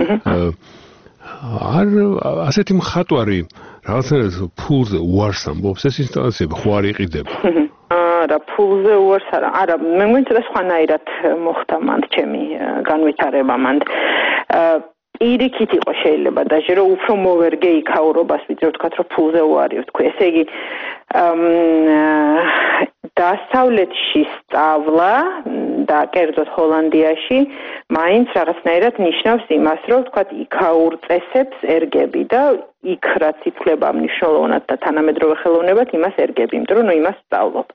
B: არ ასეთი მხატვარი რაღაცნაირად ფულზე უარს ამბობს ეს ინსტალაციები ხო არ იყიდება
E: არა ფულზე უარს არა არა მე მგონი ცოტა სხვანაირად მოხდა მანდ ჩემი განვითარება მანდ პირიქით იყო შეიძლება დაჟე რომ უფრო მოვერგე იქაურობას ვიდრე ვთქვათ რომ ფულზე უარი ვთქვი ესე იგი დასავლეთში სწავლა და კერძოდ ჰოლანდიაში მაინც რაღაცნაირად ნიშნავს იმას რომ ვთქვათ იქაურ წესებს ერგები და იქ რაც ითვლება მნიშვნელოვნად და თანამედროვე ხელოვნებად იმას ერგები იმიტომ რომ ნუ იმას სწავლობ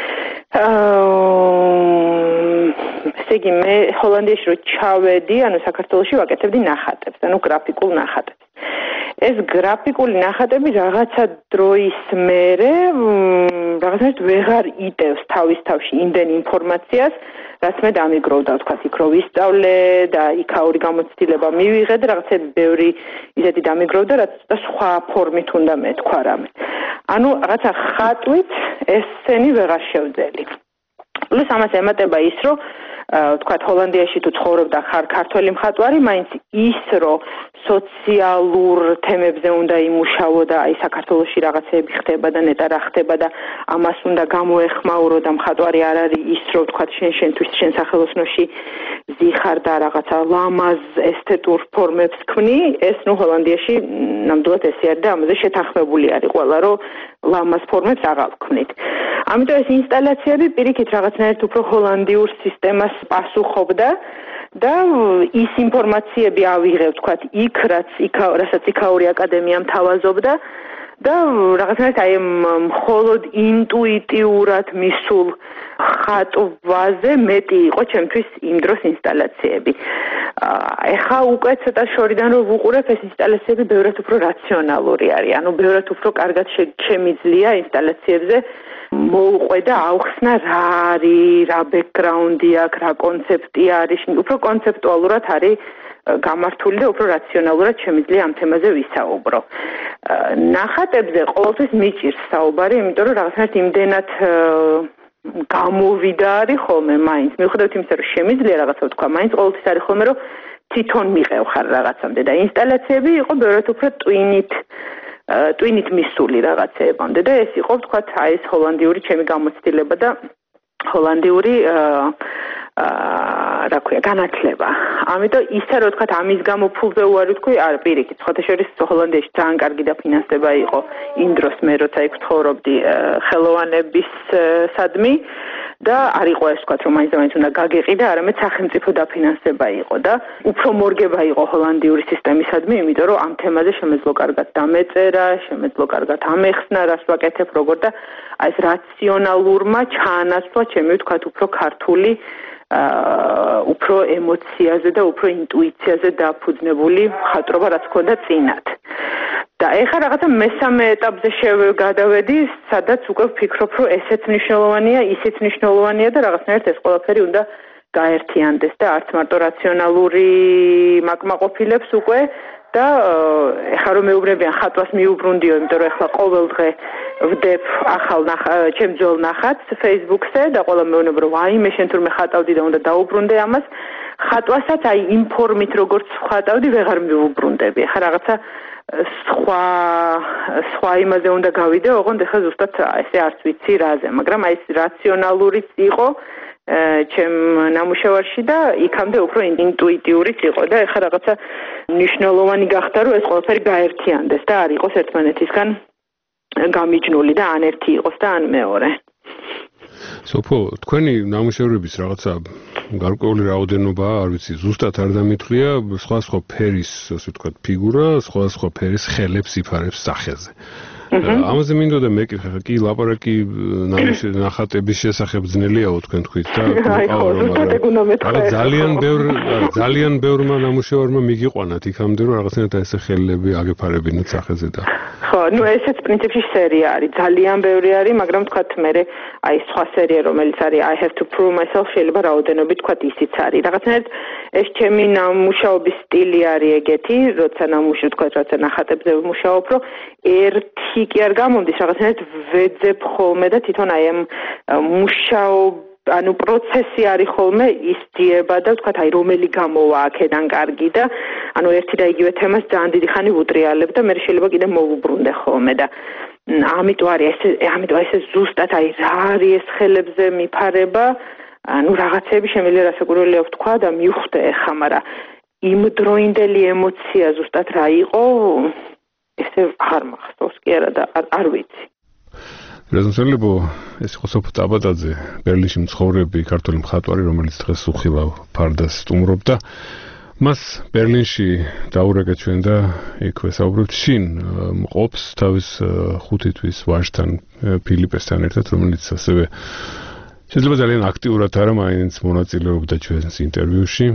E: ესე იგი მე ჰოლანდიაში რო ჩავედი ანუ საქართველოში ვაკეთებდი ნახატებს ანუ გრაფიკულ ნახატებს ეს გრაფიკული ნახატები რაღაცა დროის მერე რაღაცნაირად ვეღარ იტევს თავის თავში იმდენ ინფორმაციას რაც მე დამიგროვდა ვთქვათ იქ რო ვისწავლე და იქაური გამოცდილება მივიღე და რაღაცები ბევრი ისეთი დამიგროვდა რაც და სხვა ფორმით უნდა მეთქვა რამე ანუ რაღაცა ხატვით ესენი ვეღარ შევძელი პლუს ამას ემატება ის რომ ვთქვათ ჰოლანდიაში თუ ცხოვრობ და ხარ ქართველი მხატვარი მაინც ის რომ სოციალურ თემებზე უნდა იმუშაო და აი საქართველოში რაღაცეები ხდება და ნეტა რა ხდება და ამას უნდა გამოეხმაურო და მხატვარი არ არის ის რომ ვთქვათ შენ შენთვის შენ სახელოსნოში ზიხარ და რაღაცა ლამაზ ესთეტურ ფორმებს ქმნი ეს ნუ ჰოლანდიაში ნამდვილად ესე არის და ამაზე შეთანხმებული არის ყველა რომ ლამაზ ფორმებს აღარ ვქმნით ამიტომ ეს ინსტალაციები პირიქით რაღაცნაირად უფრო ჰოლანდიურ სისტემას პასუხობდა და ის ინფორმაციები ავიღე ვთქვათ იქ რაც იქ რასაც იქაური აკადემია მთავაზობდა და რაღაცნაირად აი მხოლოდ ინტუიტიურად მისულ ხატვაზე მეტი იყო ჩემთვის იმ დროს ინსტალაციები. ეხა უკვე ცოტა შორიდან რომ ვუყურებ ეს ინსტალაციები ბევრად უფრო რაციონალური არის. ანუ ბევრად უფრო კარგად შემიძლია ინსტალაციებზე მოუყვე და აუხსნა რა არის, რა ბექგრაუნდი აქვს, რა კონცეფტი არის, უფრო კონცეპტუალურად არის გამართული და უფრო რაციონალურად შემიძლია ამ თემაზე ვისაუბრო. ნახატებზე ყოველთვის მიჭირს საუბარი, იმიტომ რომ რაღაცნაირად იმდენად გამოვიდა არის ხოლმე მაინც. მიუხედავად იმისა, რომ შემიძლია რაღაცა თქვა, მაინც ყოველთვის არის ხოლმე, რომ თვითონ მიყევ ხარ რაღაცამდე და ინსტალაციები იყო ბევრად უფრო ტვინით ტვინით მისული რაღაცეებამდე და ეს იყო თქვა აი ეს ჰოლანდიური ჩემი გამოცდილება და ჰოლანდიური აა რა ქვია განათლება. ამიტომ ისე რომ თქვა ამის გამო ფულზე უარი თქვი, არ პირიქით, სხვათა შორის ჰოლანდიაში ძალიან კარგი დაფინანსება იყო იმ დროს მე როცა იქ ცხოვრობდი ხელოვანების სადმი და არ იყო ეს თქვა რომ მაინც მაინც უნდა გაგეყიდა, არამედ სახელმწიფო დაფინანსება იყო და უფრო მორგება იყო ჰოლანდიური სისტემისადმი, იმიტომ რომ ამ თემაზე შემეძლო კარგად დამეწერა, შემეძლო კარგად ამეხსნა, რას ვაკეთებ, როგორ და აი ეს რაციონალურმა ჩაანაცვლა ჩემი თქვა უფრო ქართული აა უფრო ემოციაზე და უფრო ინტუიციაზე დაფუძნებული მხატვრობა რაც ქონდა წინათ. და ეხლა რაღაცა მესამე ეტაპზე შევგადავედი, სადაც უკვე ვფიქრობ, რომ ესეც მნიშვნელოვანია, ისეც მნიშვნელოვანია და რაღაცნაირად ეს ყველაფერი უნდა გაერთიანდეს და არც მარტო რაციონალური მაკმაყოფილებს უკვე და ეხლა რომ მეუბნებიან ხატვას მიუბრუნდიო, იმიტომ რომ ეხლა ყოველ დღე ვდებ ახალ ჩემ ძველ ნახატს Facebook-ზე და ყველა მეუბნება რომ ვაიმე შენ თურმე ხატავდი და უნდა დაუბრუნდე ამას. ხატვასაც აი იმ ფორმით როგორც ხატავდი ვეღარ მიუბრუნდები. ეხლა რაღაცა სხვა სხვა იმაზე უნდა გავიდე, ოღონდ ეხლა ზუსტად ესე არც ვიცი რაზე, მაგრამ აი ეს რაციონალურიც იყო ჩემ ნამუშევარში და იქამდე უფრო ინტუიტიურიც იყო და ეხლა რაღაცა მნიშვნელოვანი გახდა, რომ ეს ყველაფერი გაერთიანდეს და არ იყოს ერთმანეთისგან გამიჯნული და ან ერთი იყოს და ან მეორე.
B: სოფო, თქვენი ნამუშევრების რაღაცა გარკვეული რაოდენობა, არ ვიცი, ზუსტად არ დამითვლია, სხვა სხვა ფერის, ასე ვთქვათ, ფიგურა, სხვა სხვა ფერის ხელებს იფარებს სახეზე. ამაზე მინდოდა მეკითხა, კი ლაპარაკი ნახატების შესახებ ძნელიაო თქვენ თქვით და მაგრამ ძალიან ბევრ ძალიან ბევრმა ნამუშევარმა მიგიყვანათ იქამდე რომ რაღაცნაირად ეს ხელები აგეფარებინათ სახეზე და
E: ხო, ну ესეც პრინციპში სერია არის, ძალიან ბევრი არის, მაგრამ თქვათ მე აი სხვა სერია რომელიც არის I have to prove myself შეიძლება რაოდენობით თქვათ ისიც არის. რაღაცნაირად ეს ჩემი ნამუშაობის სტილი არის ეგეთი, როცა ნამუშევარი თქვათ რაცა ნახატებზე ვმუშაობ, რომ ერთი კი არ გამომდის, რაღაცნაირად ვეძებ ხოლმე და თვითონ აი ამ მუშაობა ანუ პროცესი არის ხოლმე ისძიება და ვთქვათ აი რომელი გამოვა აქედან კარგი და ანუ ერთი და იგივე თემას ძალიან დიდი ხანი ვუტრიალებ და მე შეიძლება კიდე მოვუბრუნდე ხოლმე და ამიტომ არის ეს ამიტომ ეს ზუსტად აი რა არის ეს ხელებზე მიფარება ანუ რაღაცები შემიძლია რასაკვირველია ვთქვა და მივხვდე ხა მაგრამ იმ დროინდელი ემოცია ზუსტად რა იყო ესე არ მახსოვს კი არა და არ ვიცი
B: რაზმსელებო ეს იყო სოფო ტაბატაძე ბერლინში მცხოვრები ქართველი მხატვარი რომელიც დღეს უხილავ ფარდას სტუმრობდა მას ბერლინში დაურეკეთ ჩვენ და იქვე საუბრობთ შინ მყოფს თავის ხუთი თვის ვაჟთან ფილიპესთან ერთად რომელიც ასევე შეიძლება ძალიან აქტიურად არა მაინც მონაწილეობდა ჩვენს ინტერვიუში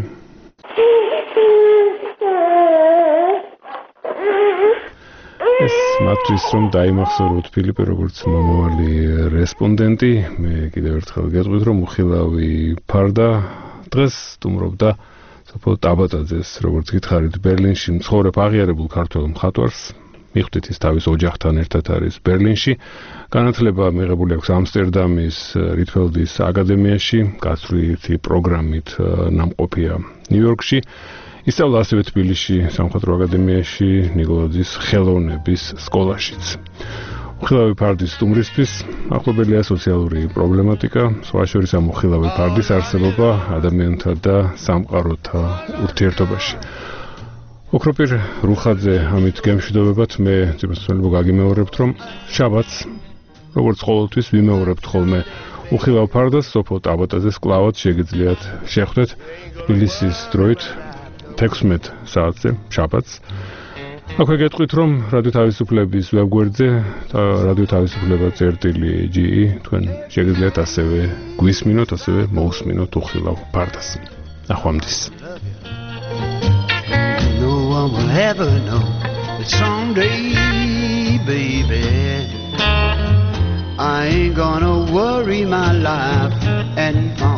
B: ეს მათთვის რომ დაიმახსოვროთ ფილიპე როგორც მომავალი რესპონდენტი მე კიდევ ერთხელ გეტყვით რომ უხილავი ფარდა დღეს სტუმრობდა სოფო ტაბატაძეს როგორც გითხარით ბერლინში მცხოვრებ აღიარებულ ქართველ მხატვარს მიხვდით ის თავის ოჯახთან ერთად არის ბერლინში განათლება მიღებული აქვს ამსტერდამის რიტფელდის აკადემიაში გასვლითი პროგრამით ნამყოფია ნიუ-იორკში ისწავლა ასევე თბილისში სამხატვრო აკადემიაში ნიკოლაძის ხელოვნების სკოლაშიც. უხილავი ფარდის სტუმრისთვის ახლობელია სოციალური პრობლემატიკა, სხვა შორის ამ უხილავი ფარდის არსებობა ადამიანთა და სამყაროთა ურთიერთობაში. ოქროპირ რუხაძე ამით გემშვიდობებათ მე ძირფესვენებო გაგიმეორებთ რომ შაბათს როგორც ყოველთვის ვიმეორებთ ხოლმე უხილავ ფარდას სოფო ტაბატაძეს კლავად შეგიძლიათ შეხვდეთ თბილისის დროით თექვსმეტ საათზე შაბათს. აქვე გეტყვით რომ რადიო თავისუფლების ვებგვერდზე და რადიო თავისუფლება წერტილი ჯი ი თქვენ შეგიძლიათ ასევე გვისმინოთ, ასევე მოусმინოთ უხილავ ფარდას. ნახვამდის.
F: No one will ever know that someday, baby, I I ain't gonna worry my life anymore.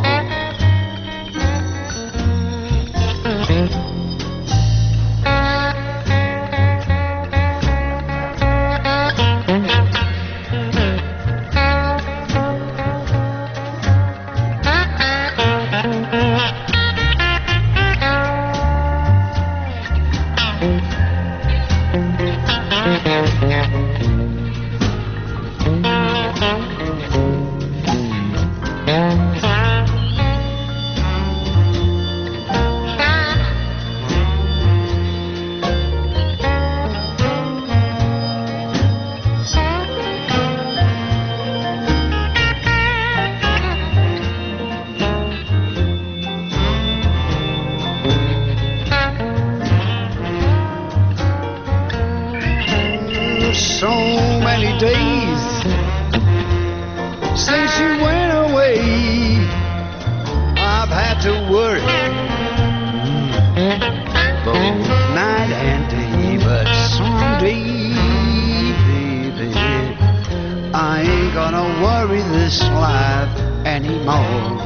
F: So many days since you went away, I've had to worry both night and day. But someday, baby, I ain't gonna worry this life anymore.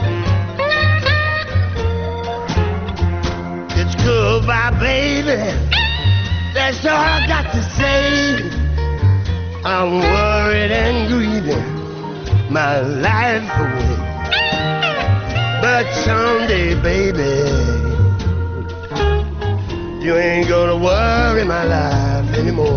F: It's goodbye, baby. That's all I got to say. I'm worried and grieving my life away. But someday, baby, you ain't gonna worry my life anymore.